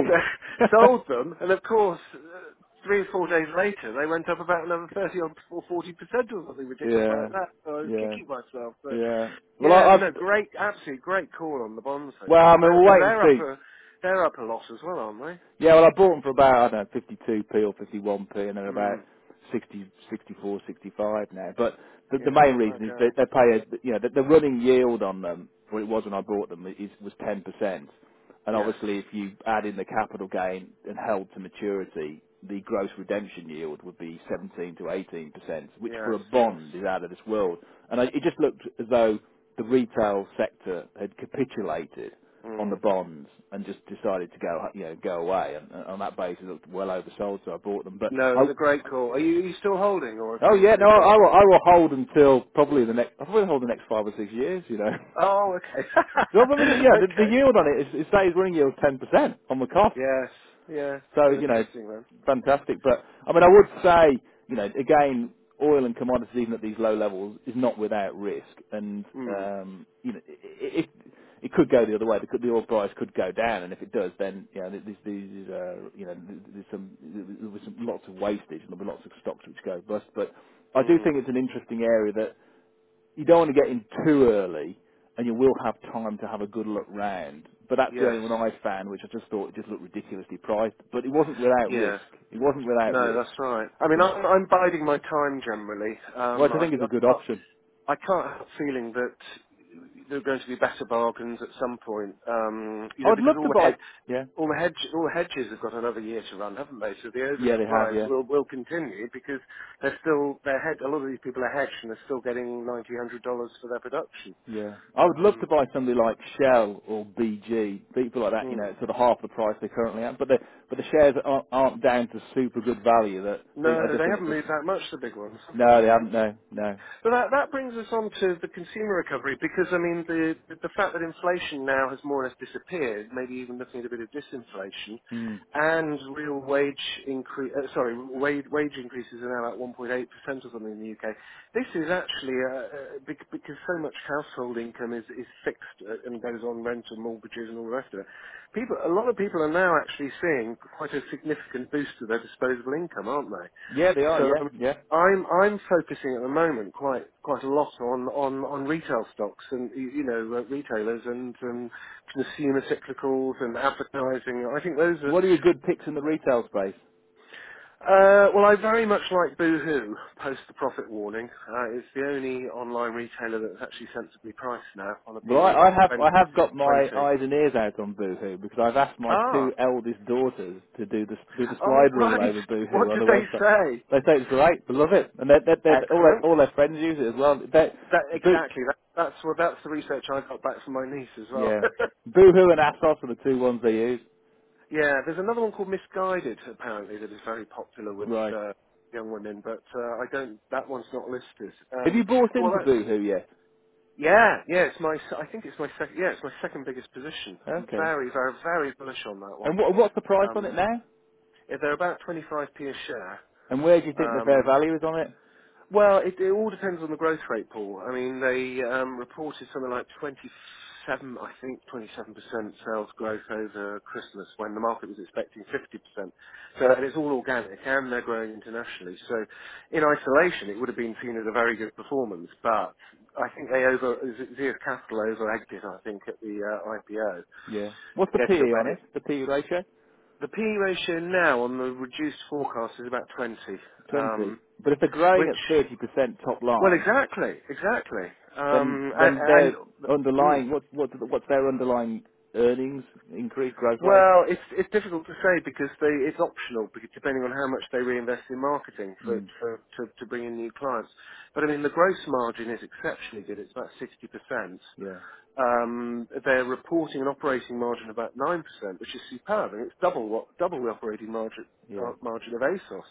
Okay.
Sold them, and of course, uh, three or four days later, they went up about another thirty or forty percent or something ridiculous
yeah.
like that. So I was
Yeah.
kicking myself. But
Yeah. Well,
yeah,
I,
but
I've
no, great, absolutely great call on the bonds though,
well, I
Paul.
mean,
They're,
we'll
they're
wait and
they're up
see.
a they're up a lot as well, aren't they?
Yeah, well, I bought them for about, I don't know, fifty-two p or fifty-one p, and they're about
Hmm.
sixty, sixty-four, sixty-five now. But the, the
Yeah.
main reason is
Okay.
that they pay a, you know, the, the running yield on them, what it was when I bought them, is, was ten percent. And
Yes.
obviously, if you add in the capital gain and held to maturity, the gross redemption yield would be seventeen to eighteen percent, which for
Yes.
a
Yes.
bond is out of this world. And I, it just looked as though the retail sector had capitulated on
Hmm.
the bonds and just decided to go, you know, go away. And, and on that basis, it looked well oversold, so I bought them. But
No, it
I,
was a great call. Are you, are you still holding, or have
oh
you
yeah, no,
moved on?
I will, I will hold until probably the next. I'll probably hold the next five or six years, you know.
Oh, okay.
Well, I mean, yeah, the, the
Okay.
yield on it is, it says running yield ten percent on the cost.
Yes. Yes.
So,
Oh,
you know,
interesting then.
fantastic. But, I mean, I would say, you know, again, oil and commodities, even at these low levels, is not without risk. And,
Hmm.
um, you know, it, it, it could go the other way. The, could- the oil price could go down, and if it does, then, you know, there's, there's, uh, you know, there's some, there's some lots of wastage, and there'll be lots of stocks which go bust. But I do
Hmm.
think it's an interesting area that you don't want to get in too early, and you will have time to have a good look round. But that's the
Yes.
only one I found, which I just thought it just looked ridiculously priced. But it wasn't without
Yeah.
risk. It wasn't without
No,
risk.
that's right. I mean,
You know,
I'm, I'm biding my time generally.
which
Um,
I
I,
think is a good
I,
option.
I can't help feeling that there are going to be better bargains at some point. Um, you
I
know,
would
because
love
all
to
the
buy.
head,
Yeah,
all the hedge, all the hedges have got another year to run, haven't they? So the
yeah, they have.
oversupplies
Yeah,
will will continue because they're still they're head. A lot of these people are hedged and they're still getting ninety, hundred dollars for their production.
yeah. I would love to
Um,
buy somebody like Shell or B G, people like that. You know,
hmm.
at sort of half the price they currently have. But the but the shares aren't, aren't down to super good value. That
No,
I just
they
think
haven't
it's
moved
just
that much. The big ones, have
no,
they?
they haven't. No, no.
But that, that brings us on to the consumer recovery because, I mean, the, the fact that inflation now has more or less disappeared, maybe even looking at a bit of disinflation,
Mm.
and real wage increase, uh, sorry, wage, wage increases are now at one point eight percent or something in the U K. This is actually, uh, uh, bec- because so much household income is, is fixed uh, and goes on rent and mortgages and all the rest of it. People, a lot of people are now actually seeing quite a significant boost to their disposable income, aren't they?
Yeah, they are.
So
Yeah,
um,
yeah.
I'm I'm focusing at the moment quite quite a lot on on, on retail stocks and y- you know uh, retailers and um, consumer cyclicals and advertising. I think those are.
What are your good picks in the retail space?
Uh, well, I very much like Boohoo, post the profit warning. Uh, it's the only online retailer that's actually sensibly priced now on a P
Well,
E
I,
of
I have
twenty.
I have got my
twenty.
eyes and ears out on Boohoo because I've asked my
Ah,
two eldest daughters to do the do the
oh,
slide rule
right.
over Boohoo
What
on
did
the
they
website.
say?
They say it's great. They love it, and they they they all their
Excellent.
all their friends use it as well. They,
That
Boo,
exactly. That, that's what that's the research I got back from my niece as well.
yeah, Boohoo and Asos are the two ones they use.
Yeah, there's another one called Misguided apparently that is very popular with
Right.
uh, young women, but uh, I don't. That one's not listed.
Have
Um,
you bought
well,
into
that's
Boohoo yet?
yeah, yeah. It's my. I think it's my second. Yeah, it's my second biggest position. I'm
Okay.
very, very, very bullish on that one.
And what what's the price on
Um,
it now?
yeah, they're about twenty-five p a share.
And where do you think the fair
Um,
value is on it?
Well, it, it all depends on the growth rate, Paul. I mean, they um, reported something like twenty-seven, I think, twenty-seven percent sales growth over Christmas when the market was expecting fifty percent. So and it's all organic, and they're growing internationally. So in isolation, it would have been seen as a very good performance, but I think they over, Zeus Capital over-egged it, I think, at the uh, I P O,
Yeah. What's the P E
getting
on
away.
it? The P E ratio?
The P E ratio now on the reduced forecast is about twenty,
twenty.
um,
But if they're growing
which
at thirty percent top
well,
line,
exactly, exactly.
then
Um, and,
then their
and mm,
underlying what what what's their underlying earnings increase growth rate?
well, it's it's difficult to say because they it's optional because depending on how much they reinvest in marketing for,
Mm.
for to to bring in new clients. But I mean, the gross margin is exceptionally good. It's about sixty percent.
Yeah,
Um, they're reporting an operating margin of about nine percent, which is superb, and it's double what double the operating margin
yeah.
uh, margin of ASOS.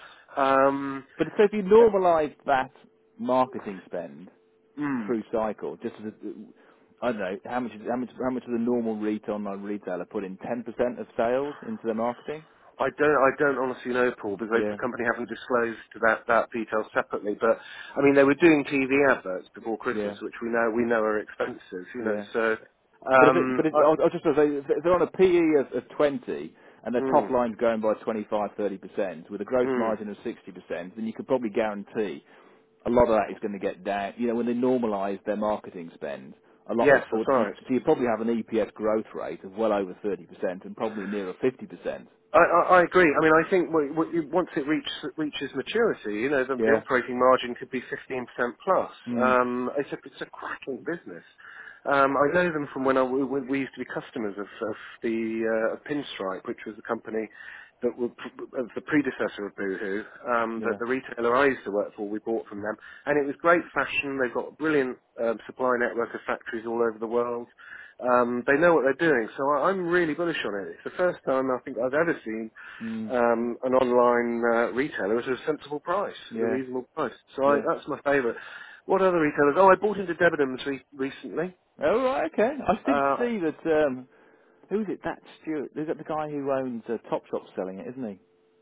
Um,
But so if you
uh,
normalise that marketing spend
mm.
through cycle, just as a, I don't know how much how much how much does a normal retail online retailer put in ten percent of sales into their marketing?
I don't, I don't honestly know, Paul, because
Yeah,
the company haven't disclosed that that detail separately. But I mean, they were doing T V adverts before Christmas,
yeah,
which we know we know are expensive, you know.
yeah.
So,
But if it,
um,
but if,
I,
I'll, I'll just say, if they're on a P E of, of twenty and their top
mm,
line's going by twenty-five, thirty percent with a gross
mm,
margin of sixty percent, then you could probably guarantee a lot of that is going to get down. You know, when they normalise their marketing spend, a lot
yes,
of,
that's
or you,
right.
so you probably have an E P S growth rate of well over thirty percent and probably nearer fifty percent.
I, I, I agree. I mean, I think w- w- once it reach, reaches maturity, you know, the, the
Yeah.
operating margin could be fifteen percent plus.
Mm.
Um, it's a it's a cracking business. Um, I know them from when I, we, we used to be customers of, of the uh, of Pinstripe, which was the company that were pr- of the predecessor of Boohoo. Um, that
Yeah.
the retailer I used to work for, we bought from them, and it was great fashion. They've got a brilliant um, supply network of factories all over the world. Um, they know what they're doing, so I, I'm really bullish on it. It's the first time I think I've ever seen
Mm.
um, an online uh, retailer at a sensible price, at a
Yeah.
reasonable price. So I,
Yeah.
that's my favourite. What other retailers? Oh, I bought into Debenhams re- recently.
Oh, right, okay. I did
Uh,
see that, um, who is it? That Stuart. Is that the guy who owns uh, Topshop selling it, isn't he?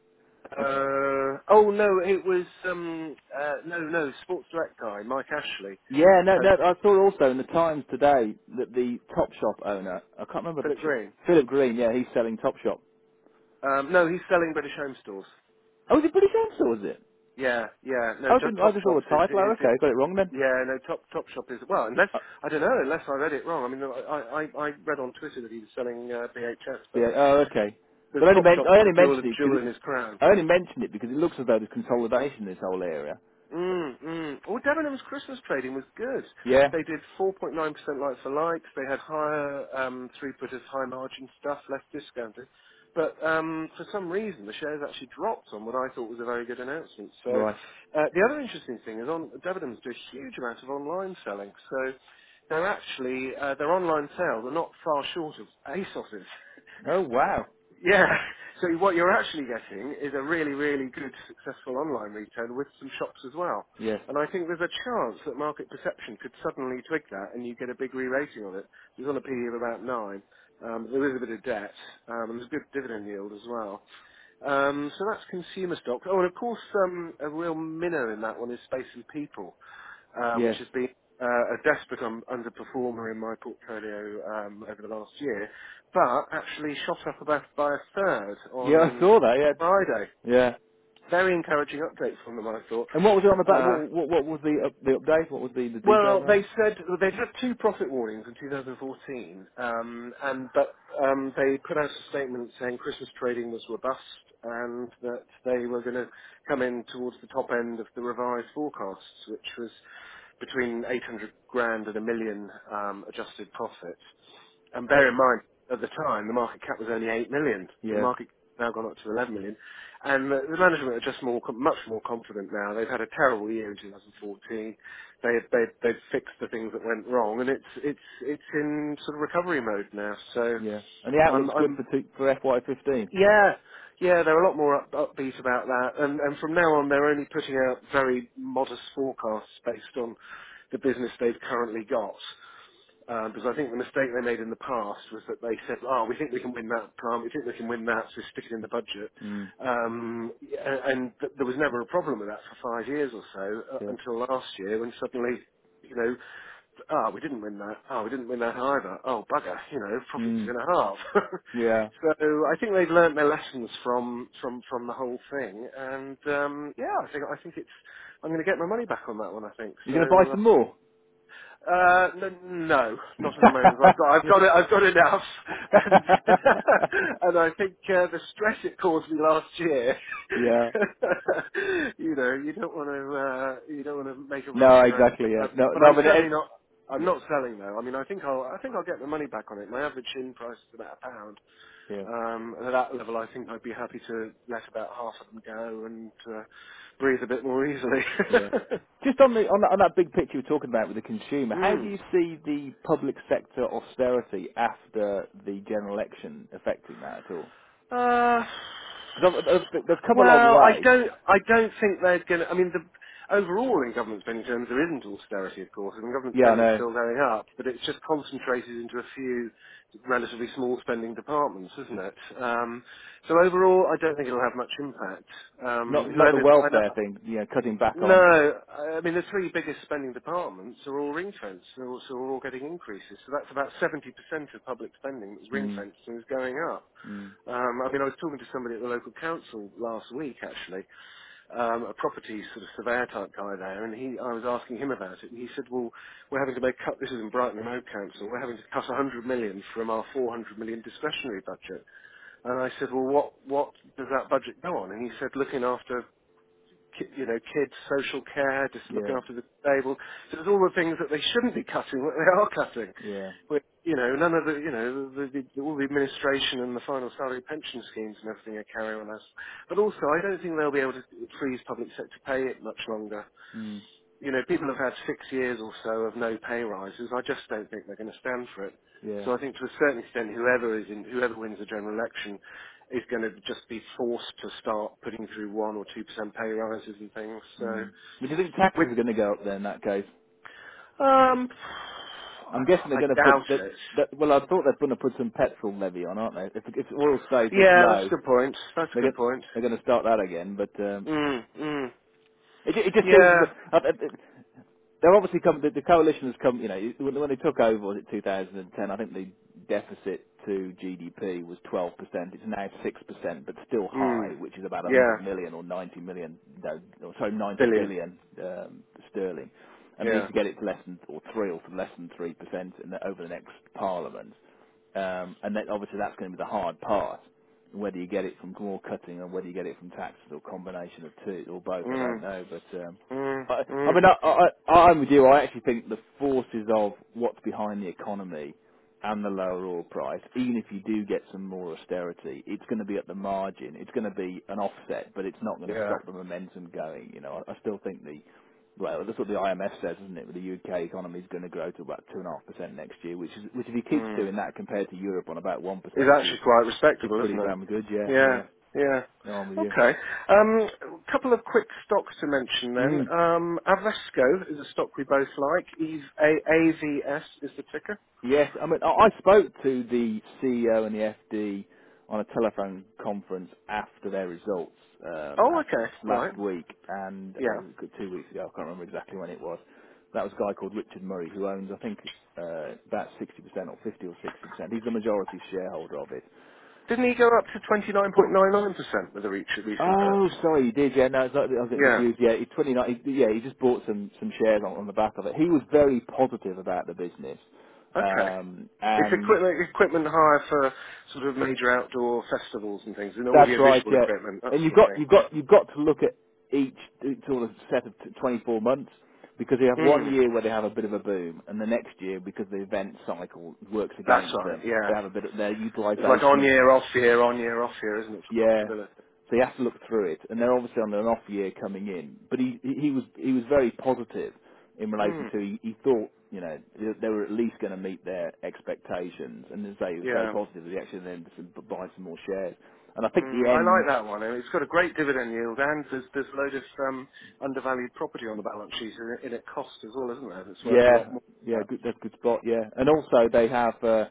I ca-
uh, oh no, it was um, uh, no, no, Sports Direct guy, Mike Ashley.
Yeah, no,
Had
no. I saw also in the Times today that the Topshop owner, I can't remember, but
Philip Green.
Philip Green, yeah, he's selling Topshop.
Um, no, he's selling British Home Stores.
Oh, is it British Council, is it?
Yeah, yeah. No,
I
Jo-
didn't. I
Top
just saw
Shops
the
is,
title. Oh,
is,
okay, got it wrong then.
yeah, no, Top Top Shop is well. Unless
Uh,
I don't know, unless I read it wrong. I mean, I I, I read on Twitter that he was selling uh, B H S, but
yeah. Oh, okay.
the
But I only,
Top
men-
Shop's
I
the
only
jewel
mentioned it
jewel
because
in his crown.
I only mentioned it because it looks as though there's consolidation in this whole area.
Mm, mm. Well, Debenhams Christmas trading was good.
Yeah.
They did four point nine percent like for likes. They had higher um, throughput of high margin stuff, less discounted. But um, for some reason, the shares actually dropped on what I thought was a very good announcement. So
Right.
uh, the other interesting thing is on Debenhams do a huge amount of online selling. So they're actually, uh, their online sales are not far short of ASOS's.
Oh, wow.
Yeah. So what you're actually getting is a really, really good, successful online retailer with some shops as well.
Yes.
And I think there's a chance that market perception could suddenly twig that and you get a big re-rating on it. It's on a P E of about nine. Um, there is a bit of debt, um, and there's a good dividend yield as well. Um, so that's consumer stock. Oh, and of course, um, a real minnow in that one is Space and People, uh, which
Yes.
has been uh, a desperate un- underperformer in my portfolio um, over the last year, but actually shot up about by a third
Yeah, I
on
saw that.
Friday.
Yeah. Yeah.
very encouraging update from them, I thought.
And what was it on the back?
Uh,
What, what, what was the up, the update? What was the, the details
Well,
on?
they said well, they'd had two profit warnings in two thousand fourteen, um, and but um, they put out a statement saying Christmas trading was robust and that they were going to come in towards the top end of the revised forecasts, which was between eight hundred grand and a million um, adjusted profit. And
So,
bear in mind, at the time, the market cap was only eight million. The
yeah,
market now gone up to eleven million. And the, the management are just more, much more confident now. They've had a terrible year in two thousand fourteen. They, they, they've fixed the things that went wrong, and it's, it's, it's in sort of recovery mode now. So
yeah. And the
I'm,
outlook's good
I'm
for two, for F Y fifteen.
yeah, yeah, they're a lot more up, upbeat about that, and, and from now on they're only putting out very modest forecasts based on the business they've currently got. Um, because I think the mistake they made in the past was that they said, "Oh, we think we can win that plant. We think we can win that, so stick it in the budget."
Mm.
Um, yeah, and th- there was never a problem with that for five years or so uh,
Yeah.
until last year, when suddenly, you know, oh, we didn't win that. Oh, we didn't win that either. Oh, bugger, you know, profits
Mm.
are going to halve.
Yeah.
So I think they've learnt their lessons from from from the whole thing, and um, yeah, I think I think it's I'm going to get my money back on that one. I think
You going to buy
so.
some more?
Uh, no, no, not at the moment. I've got, I've got it, I've got enough, and and I think uh, the stress it caused me last year.
yeah.
You know, you don't want to, uh, you don't want to make a
No,
rush around.
exactly. Yeah.
Uh,
No,
but
no,
I'm
but
certainly
it,
not. I'm
yeah,
not selling though. I mean, I think I'll, I think I'll get the money back on it. My average in price is about a pound.
yeah,
Um, and at that level, I think I'd be happy to let about half of them go and uh, breathe a bit more easily.
yeah. Just on the on that, on that big picture you're talking about with the consumer, how do
mm.
you see the public sector austerity after the general election affecting that at all?
Uh,
Because they've, they've come a long
well, I
way.
don't. I don't think they're going to. I mean, the, overall in government spending terms, there isn't austerity, of course. I mean, government
Yeah, I
spending's
know.
still going up, but it's just concentrated into a few relatively small spending departments, isn't it? Um, so overall, I don't think it'll have much impact. Um,
Not not the
whoever's, I
welfare
know,
thing, you know, cutting back
no,
on.
I mean the three biggest spending departments are all ring fenced, so, so we're all getting increases. So that's about seventy percent of public spending that's ring
Mm,
fenced and is going up.
mm,
Um, I mean, I was talking to somebody at the local council last week, actually, um, a property sort of surveyor type guy there, and he, I was asking him about it, and he said, "Well, we're having to make cut. This is in Brighton and Hove Council. We're having to cut one hundred million from our four hundred million discretionary budget." And I said, "Well, what what does that budget go on?" And he said, "Looking after ki- you know, kids, social care, just looking
yeah,
after the disabled. So there's all the things that they shouldn't be cutting, that they are cutting.
yeah.
But, you know, none of the, you know, the, the, all the administration and the final salary pension schemes and everything are carrying on us. But also, I don't think they'll be able to freeze public sector pay it much longer.
Mm,
You know, people have had six years or so of no pay rises. I just don't think they're going to stand for it.
yeah.
So I think to a certain extent, whoever is in, whoever wins the general election is going to just be forced to start putting through one or two percent pay rises and things. So,
Mm. But do you think taxes
with
are going to go up there in that case?
um,
I'm guessing they're
I
going to put
doubt
that.
it.
that well, I thought they're going to put some petrol levy on, aren't they? If, if oil stays this
Yeah, that's a
low,
good point. That's a
they're
good
going
point.
they're going to start that again. But um,
Mm, mm.
it, it just seems
Yeah.
that uh, uh, they're obviously come. The, the coalition has come. You know, when, when they took over, was it two thousand ten? I think the deficit to G D P was twelve percent. It's now six percent, but still high,
Mm.
which is about one
Yeah.
hundred million or ninety million. No, or sorry, ninety
Billion.
billion um, sterling. And they need
Yeah.
to get it to less than or three or to less than three percent in the, over the next parliament. Um, and then obviously that's going to be the hard part. Whether you get it from more cutting or whether you get it from taxes or combination of two or both, I don't
Mm.
know. But um,
Mm.
I, I
Mm.
mean, I, I, I'm with you. I actually think the forces of what's behind the economy and the lower oil price, even if you do get some more austerity, it's going to be at the margin. It's going to be an offset, but it's not going to
Yeah.
stop the momentum going. You know, I, I still think the well, that's what the I M F says, isn't it? The U K economy is going to grow to about two and a half percent next year, which is which if he keeps
Mm.
doing that compared to Europe on about one
Is
percent is
actually quite
is
respectable,
pretty
isn't it?
damn good. Yeah,
Yeah.
yeah.
Yeah.
No, I'm with you.
Okay. Um, a couple of quick stocks to mention then.
Mm.
Um, Avesco is a stock we both like. Eve, a- AVS is the ticker.
Yes, I mean, I I spoke to the C E O and the F D on a telephone conference after their results uh,
Oh,
last
okay. Right.
last week, and
Yeah.
uh, two weeks ago. I can't remember exactly when it was. That was a guy called Richard Murray who owns, I think, uh, about sixty percent or fifty or sixty percent. He's the majority shareholder of it.
Didn't he go up to twenty-nine point nine nine percent with the reach recent
Oh,
purchase?
sorry, you did. Yeah, no, it's not, I was getting
Yeah.
confused. Yeah, he's twenty-nine. He, yeah, he just bought some some shares on, on the back of it. He was very positive about the business,
Okay.
um,
It's
and
equipment equipment hire for sort of major outdoor festivals and things, and
that's right.
audiovisual
Yeah,
equipment, that
and you've
sort of
got
thing.
you've got you've got to look at each sort of set of t- twenty-four months because they have one
Mm,
year where they have a bit of a boom, and the next year because the event cycle works
that's
against
right.
them,
Yeah.
they have a bit of their
It's like on
utilisation.
year, off year, on year, off year, isn't it, for
Yeah.
profitability?
So you have to look through it, and they're obviously on an off year coming in. But he he he was he was very positive in relation
Mm,
to he, he thought you know they they were at least going to meet their expectations, and as I say he was very
yeah.
positive. He actually then just buy some more shares, and I think
Mm,
the
I like
end.
that one. It's got a great dividend yield, and there's there's a load of um, undervalued property on the balance sheet in it, in it cost as well, isn't there? It's worth a lot
Yeah,
more.
yeah, good, that's a good spot. Yeah, and also they have. Uh,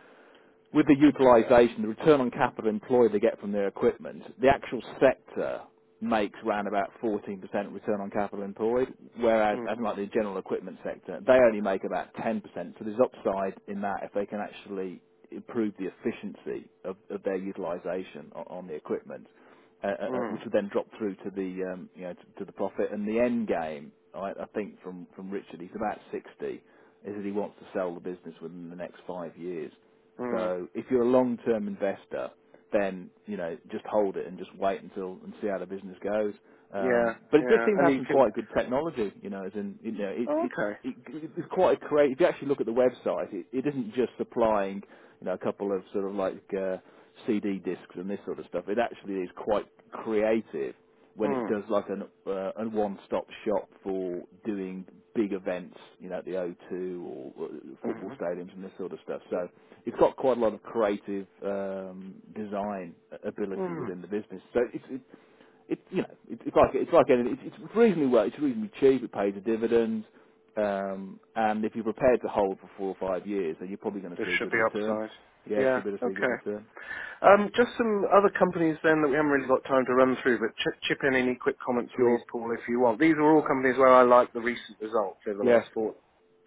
with the utilisation, the return on capital employed they get from their equipment, the actual sector makes around about fourteen percent return on capital employed, whereas,
Mm,
as like the general equipment sector, they only make about ten percent. So there's upside in that if they can actually improve the efficiency of, of their utilisation on, on the equipment, uh, uh, uh,
mm,
which would then drop through to the um, you know to, to the profit. And the end game, I, I think from from Richard, he's about sixty, is that he wants to sell the business within the next five years.
mm.
So if you're a long-term investor, then you know just hold it and just wait until and see how the business goes.
Yeah,
Um, but it does
yeah,
seem to
and
have
you
some
can.
quite good technology. You know, as in you know it,
Oh,
it,
okay.
it it's quite a creative. If you actually look at the website, it, it isn't just supplying you know a couple of sort of like uh, C D discs and this sort of stuff. It actually is quite creative when it
Mm,
does like an, uh, a one-stop shop for doing big events, you know, at the O two or uh, football
mm-hmm,
stadiums and this sort of stuff. So it's got quite a lot of creative um, design ability
mm.
within the business. So it's it, it you know it, it's like it's like anything. It's, it's reasonably well. It's reasonably cheap. It pays a dividend. Um, and if you're prepared to hold for four or five years, then you're probably going to
There
see a
should
good
be
return.
upside.
Yeah,
Yeah.
should be able to see a good
Okay.
return.
Um, just some other companies then that we haven't really got time to run through, but chip, chip in any quick comments on these,
Sure.
Paul, if you want. These are all companies where I like the recent results over the
Yeah.
last four.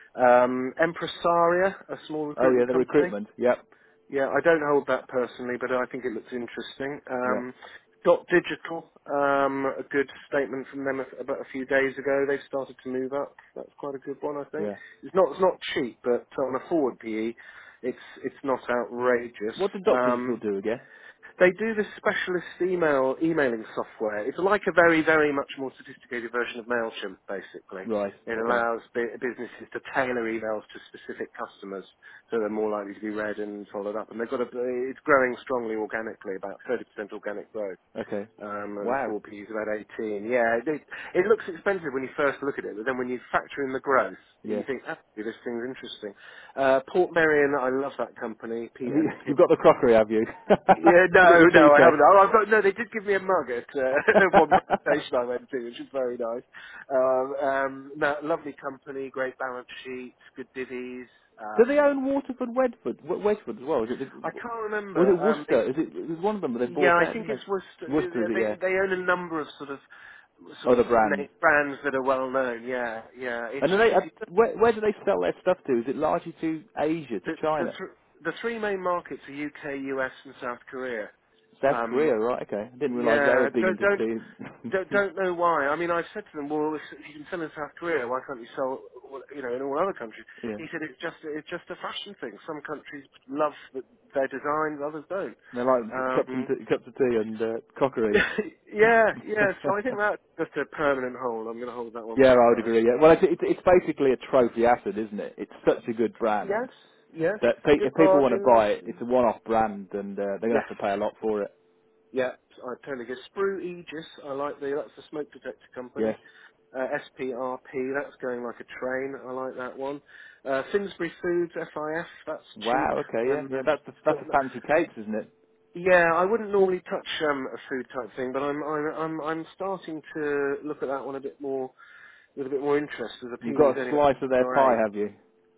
Um, Empresaria, a small
Oh yeah,
recruitment
the
company.
recruitment. Yep.
Yeah, I don't hold that personally, but I think it looks interesting.
Yeah.
Um, Dot Digital, um, a good statement from them a- about a few days ago. They've started to move up. That's quite a good one, I think.
Yeah.
It's not it's not cheap, but on a forward P E, it's it's not outrageous.
What did Dot Digital
Um,
do again?
they do this specialist email emailing software. It's like a very, very much more sophisticated version of MailChimp, basically.
Right.
It
Okay.
allows bu- businesses to tailor emails to specific customers so they're more likely to be read and followed up. And they've got a, it's growing strongly organically, about thirty percent organic growth.
Okay.
Um, and the
Wow.
four P is about eighteen. Yeah, it, it looks expensive when you first look at it, but then when you factor in the growth, you
Yes.
think, actually, this thing's interesting. Uh, Port Merion, I love that company,
Have you,
P M P.
you've got the crockery, have you?
Yeah,
you got
no,
your
no,
tea
I haven't.
set.
Oh, I've got no. They did give me a mug at uh, one presentation I went to, which was very nice. Um, um, no, lovely company, great balance sheet, good divvies.
Do they
Um,
own Waterford, Wedford, W- Wedgford as well? Is it,
I can't
or is
remember.
it
Um, they,
Worcester? Is it? It was one of them, but they
yeah,
bought
I
out,
think
didn't
it's
they?
Worcester.
Worcester, is it?
They
Yeah.
they own a number of sort of sort of
Other brands.
na- brands that are well known. Yeah, yeah. It's
And are
just
they,
if
uh,
you
where, where do they sell their stuff to? Is it largely to Asia, to
the the,
China,
th- the three main markets are U K, U S, and South Korea.
South
Um,
Korea? Right. Okay. I didn't realise they were
yeah,
big
don't
into
don't don't,
tea.
don't know why. I mean, I've said to them, well, if, if you can sell in South Korea, why can't you sell, well, you know, in all other countries?
yeah.
He said it's just it's just a fashion thing. Some countries love the, their designs, others don't.
They're like cups and
Um,
tea, cups of tea and uh, crockery.
yeah, yeah. So I think that's just a permanent hold. I'm going to hold that one
Yeah,
for
I would
now.
agree. Yeah. Well, it's, it's, it's basically a trophy asset, isn't it? It's such a good
Yes,
brand
yes.
that pe-
Good
if people want to
margins.
buy it, it's a one-off brand, and uh, they're going to
Yes.
have to pay a lot for it.
Yeah, I totally get Sprue Aegis. I like the that's the smoke detector company.
Yes.
Uh, S P R P, that's going like a train. I like that one. Uh, Finsbury Foods, F I F, that's cheap.
Wow. Okay. Yeah.
And uh,
Yeah. That's the
it's
that's
got,
the fancy cakes, isn't it?
yeah, I wouldn't normally touch um, a food type thing, but I'm I'm I'm I'm starting to look at that one a bit more with a bit more interest. As a P
You've
E is
got a
only
slice of their
or
pie,
eight.
have you?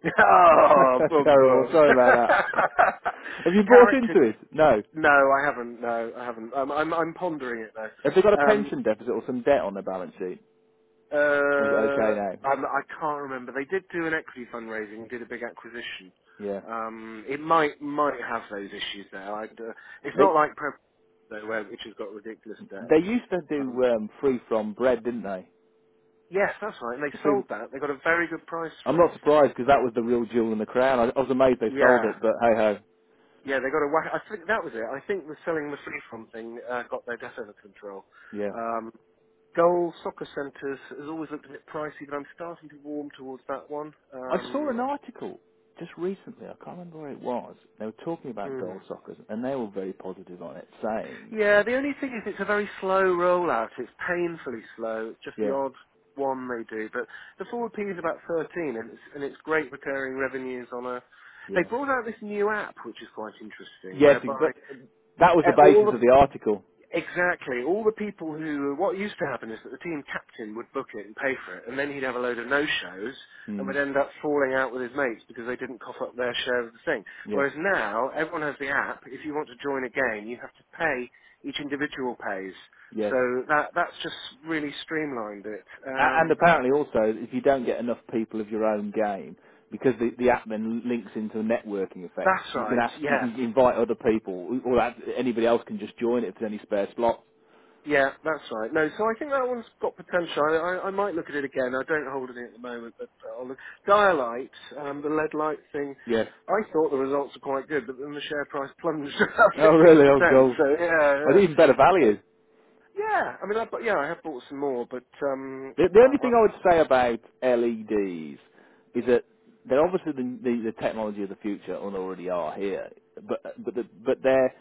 Oh,
Terrible.
bugger.
Sorry about that. Have you bought
Character.
into it? No.
No, I haven't. No, I haven't. Um, I'm I'm pondering it though.
Have they got a
Um,
pension deficit or some debt on their balance sheet? Or is it
Uh,
okay now?
I'm, I can't remember. They did do an equity fundraising, did a big acquisition.
yeah.
Um, it might might have those issues there. I'd, uh, it's
They
not like Prem, though, where, which has got ridiculous debt.
they used to
Um,
do um, free from bread, didn't they?
yes, that's right. And they
The free.
sold that. They got a very good price
I'm
for it.
not surprised because that was the real jewel in the crown. I, I was amazed they sold
Yeah,
it, but hey ho.
yeah, they got a whack. I think that was it. I think the selling the free from thing uh, got their debt under control.
Yeah.
Um, goal soccer centres has always looked a bit pricey, but I'm starting to warm towards that one.
I saw
Um,
an article just recently. I can't remember where it was. They were talking about
hmm.
goal sockers, and they were very positive on it, saying,
Yeah, the only thing is it's a very slow rollout. It's painfully slow. It's just the
yeah,
odd one they do. But the forward P is about thirteen, and it's, and it's great recurring revenues on a... They
yeah,
brought out this new app, which is quite interesting,
yes,
whereby
but that was the
uh, all
basis
the
of the article.
Exactly. All the people who, what used to happen is that the team captain would book it and pay for it, and then he'd have a load of no-shows, and
Hmm.
would end up falling out with his mates because they didn't cough up their share of the thing.
Yeah.
Whereas now, everyone has the app. If you want to join a game, you have to pay. Each individual pays.
Yes.
So that that's just really streamlined it.
A- And
Um,
apparently also, if you don't get enough people of your own game, because the, the app then links into a networking effect,
that's
you can
right.
ask, you
Yeah.
can invite other people, or that, anybody else can just join it if there's any spare slots.
Yeah, that's right. No, so I think that one's got potential. I, I, I might look at it again. I don't hold it at the moment, but I'll look. Dialight, um, the lead light thing,
Yes.
I thought the results were quite good, but then the share price plunged about
Oh
fifteen
really? Oh
percent.
gold.
So yeah,
Well,
yeah.
even better
Uh,
value.
yeah, I mean, I, but yeah, I have bought some more, but um,
The, the
I,
only
I,
thing I would say about L E Ds is that they're obviously the, the, the technology of the future, and already are here. But but the, but they're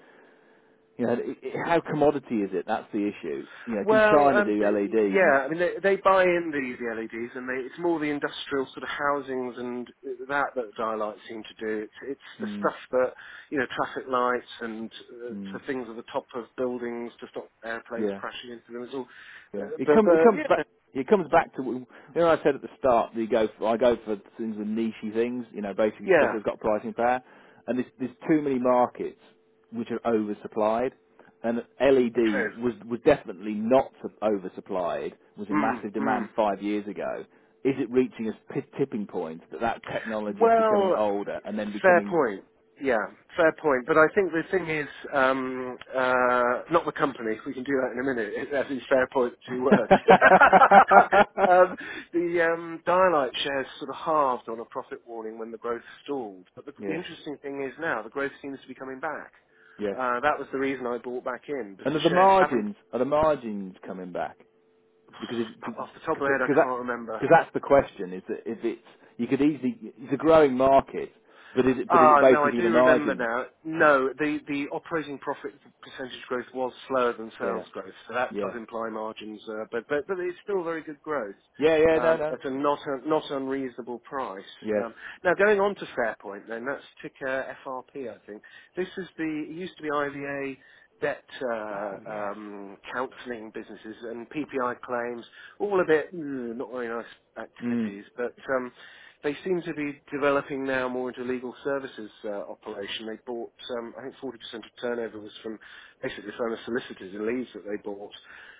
you know it, it, how commodity is it? That's the issue. You know, can
well,
China
um,
do
th-
L E Ds? And
yeah, I mean, they, they buy in the, the L E Ds, and they, it's more the industrial sort of housings and that that Dialight seem to do. It's, it's the
mm,
stuff that, you know, traffic lights and uh,
mm,
for things at the top of buildings to stop airplanes
yeah,
crashing into them. It's all,
yeah.
uh,
It
but,
comes it
but
comes
yeah,
back. It comes back to you know I said at the start that you go for, I go for things with nichey things. You know, basically stuff
yeah,
that's got pricing power, and there's, there's too many markets which are oversupplied. And L E D
true.
was was definitely not su- oversupplied. Was in
Mm,
massive
mm.
demand five years ago. Is it reaching a p- tipping point that that technology is becoming
Well,
older and then
fair
becoming
point. Yeah, fair point. But I think the thing is, um, uh, not the company. We can do that in a minute. It- That is fair point. Two words. um, the um, Dialight shares sort of halved on a profit warning when the growth stalled. But the, the
yes,
interesting thing is now the growth seems to be coming back.
yes.
Uh, that was the reason I bought back in, because
And
the
are the
shares haven't.
margins are the margins coming back? Because
Off the top of
because
my head, I
that
can't remember.
because that's the question is that if it's you could easily it's a growing market, but is it but is it
Ah, no, I
basically the
do remember
margins?
now. No, the the operating profit percentage growth was slower than
Yeah,
sales growth, so that does
yeah,
imply margins, uh, but but but it's still very good growth
yeah, yeah. No,
um,
no.
at a not a not unreasonable price.
Yes.
Um, now going on to Fairpoint, then that's ticker F R P, I think. This is the it used to be I V A debt uh,
Oh yes.
um, counselling businesses and P P I claims, all a bit mm, not very nice
Mm.
activities, but. Um, they seem to be developing now more into legal services uh, operation. They bought, um, I think forty percent of turnover was from basically from the solicitors in Leeds that they bought.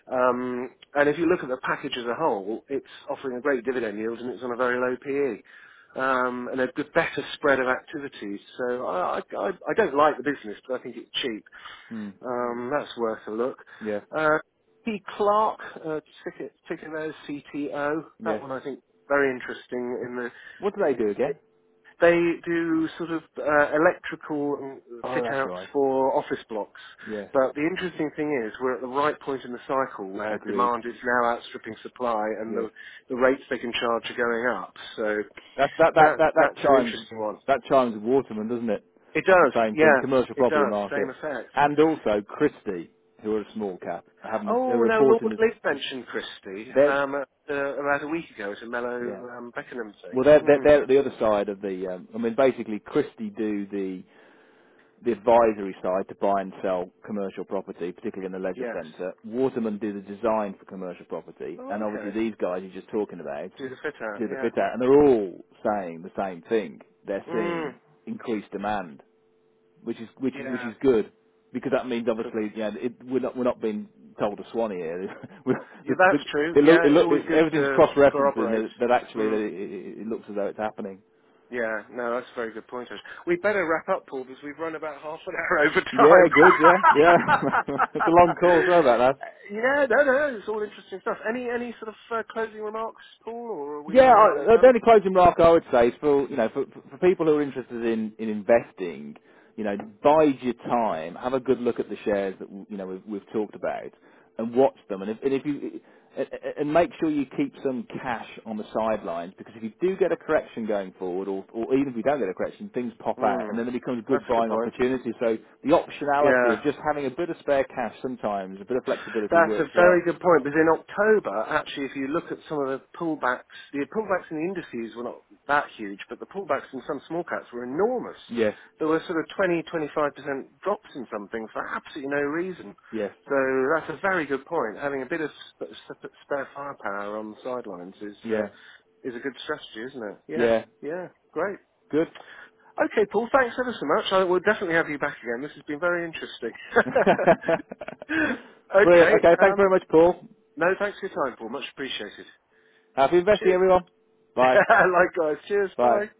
Um, and if you look at the package as a whole, it's offering a great dividend yield and it's on a very low P E. Um, and a good, better spread of activities. So I, I, I I don't like the business, but I think it's cheap.
Mm.
Um, that's worth a look.
Yeah.
Uh, P. Clark, uh, ticket, ticket there, C T O. That
Yes.
one I think very interesting in the
What do they do again?
they do sort of uh, electrical and
Oh,
fit
that's
outs
right.
for office blocks.
Yes.
But the interesting thing is we're at the right point in the cycle where
Agreed.
demand is now outstripping supply and
Yes.
the, the rates they can charge are going up. So
That that that
that
that that
that's an
chimes
interesting one.
that chimes with Waterman, doesn't it?
It
That's the
does,
same thing.
yeah,
Commercial
it
property
does. Same
market,
effect.
and also Christie, who are a small cap, having a, a
Oh, now Lord
reporting.
Liz mentioned Christie
They're
um, uh, about a week ago at a Mellow
yeah.
um, Beckenham thing.
Well, they're, they're
Mm,
they're at the other side of the. Um, I mean, basically, Christie do the the advisory side to buy and sell commercial property, particularly in the leisure
yes.
centre. Waterman do the design for commercial property,
Oh,
and obviously
okay.
these guys you're just talking about
Do the fit out,
do the
yeah.
fit out, and they're all saying the same thing. They're
Mm,
seeing increased demand, which is which is which
yeah.
is good because that means
So
obviously you know it, we're not we're not being told a swanny here. We're-
Yeah,
the, the,
that's true.
it look,
Yeah,
it
it's
look,
always
it,
good
everything's
to
cross referenced and
corroborate.
that that actually
Mm.
it, it, it looks as though it's happening.
Yeah, no, that's a very good point. Ash. We better wrap up, Paul, because we've run about half an hour over
Yeah,
time.
good, yeah, yeah. It's a long call, sorry about that.
yeah, no, no, it's all interesting stuff. Any any sort of uh, closing remarks, Paul, or are
Yeah,
we uh, we
I- the
done?
only closing remark I would say is for you know for, for people who are interested in, in investing, you know, bide your time, have a good look at the shares that you know we've, we've talked about, and watch them. And if, and if you and and make sure you keep some cash on the sidelines, because if you do get a correction going forward, or, or even if you don't get a correction, things pop out, and
Mm,
then it becomes a
that's
good
a good
buying
point.
opportunity. So the optionality
Yeah.
of just having a bit of spare cash sometimes, a bit of flexibility
That's a
works
very
well.
good point, because in October, actually, if you look at some of the pullbacks, the pullbacks in the indices were not that huge, but the pullbacks in some small caps were enormous.
Yes,
There were sort of twenty, twenty-five percent drops in some things for absolutely no reason.
yes,
So that's a very good point. Having a bit of sp- sp- spare firepower on the sidelines is uh,
yeah,
is a good strategy, isn't it? Yeah,
yeah,
yeah, great.
good.
Okay, Paul, thanks ever so much. I will definitely have you back again. This has been very interesting.
Brilliant.
okay,
Okay, thanks
um,
very much, Paul.
no, thanks for your time, Paul. Much appreciated.
Happy investing,
Cheers.
everyone. Bye.
Likewise. Cheers.
Bye.
Bye.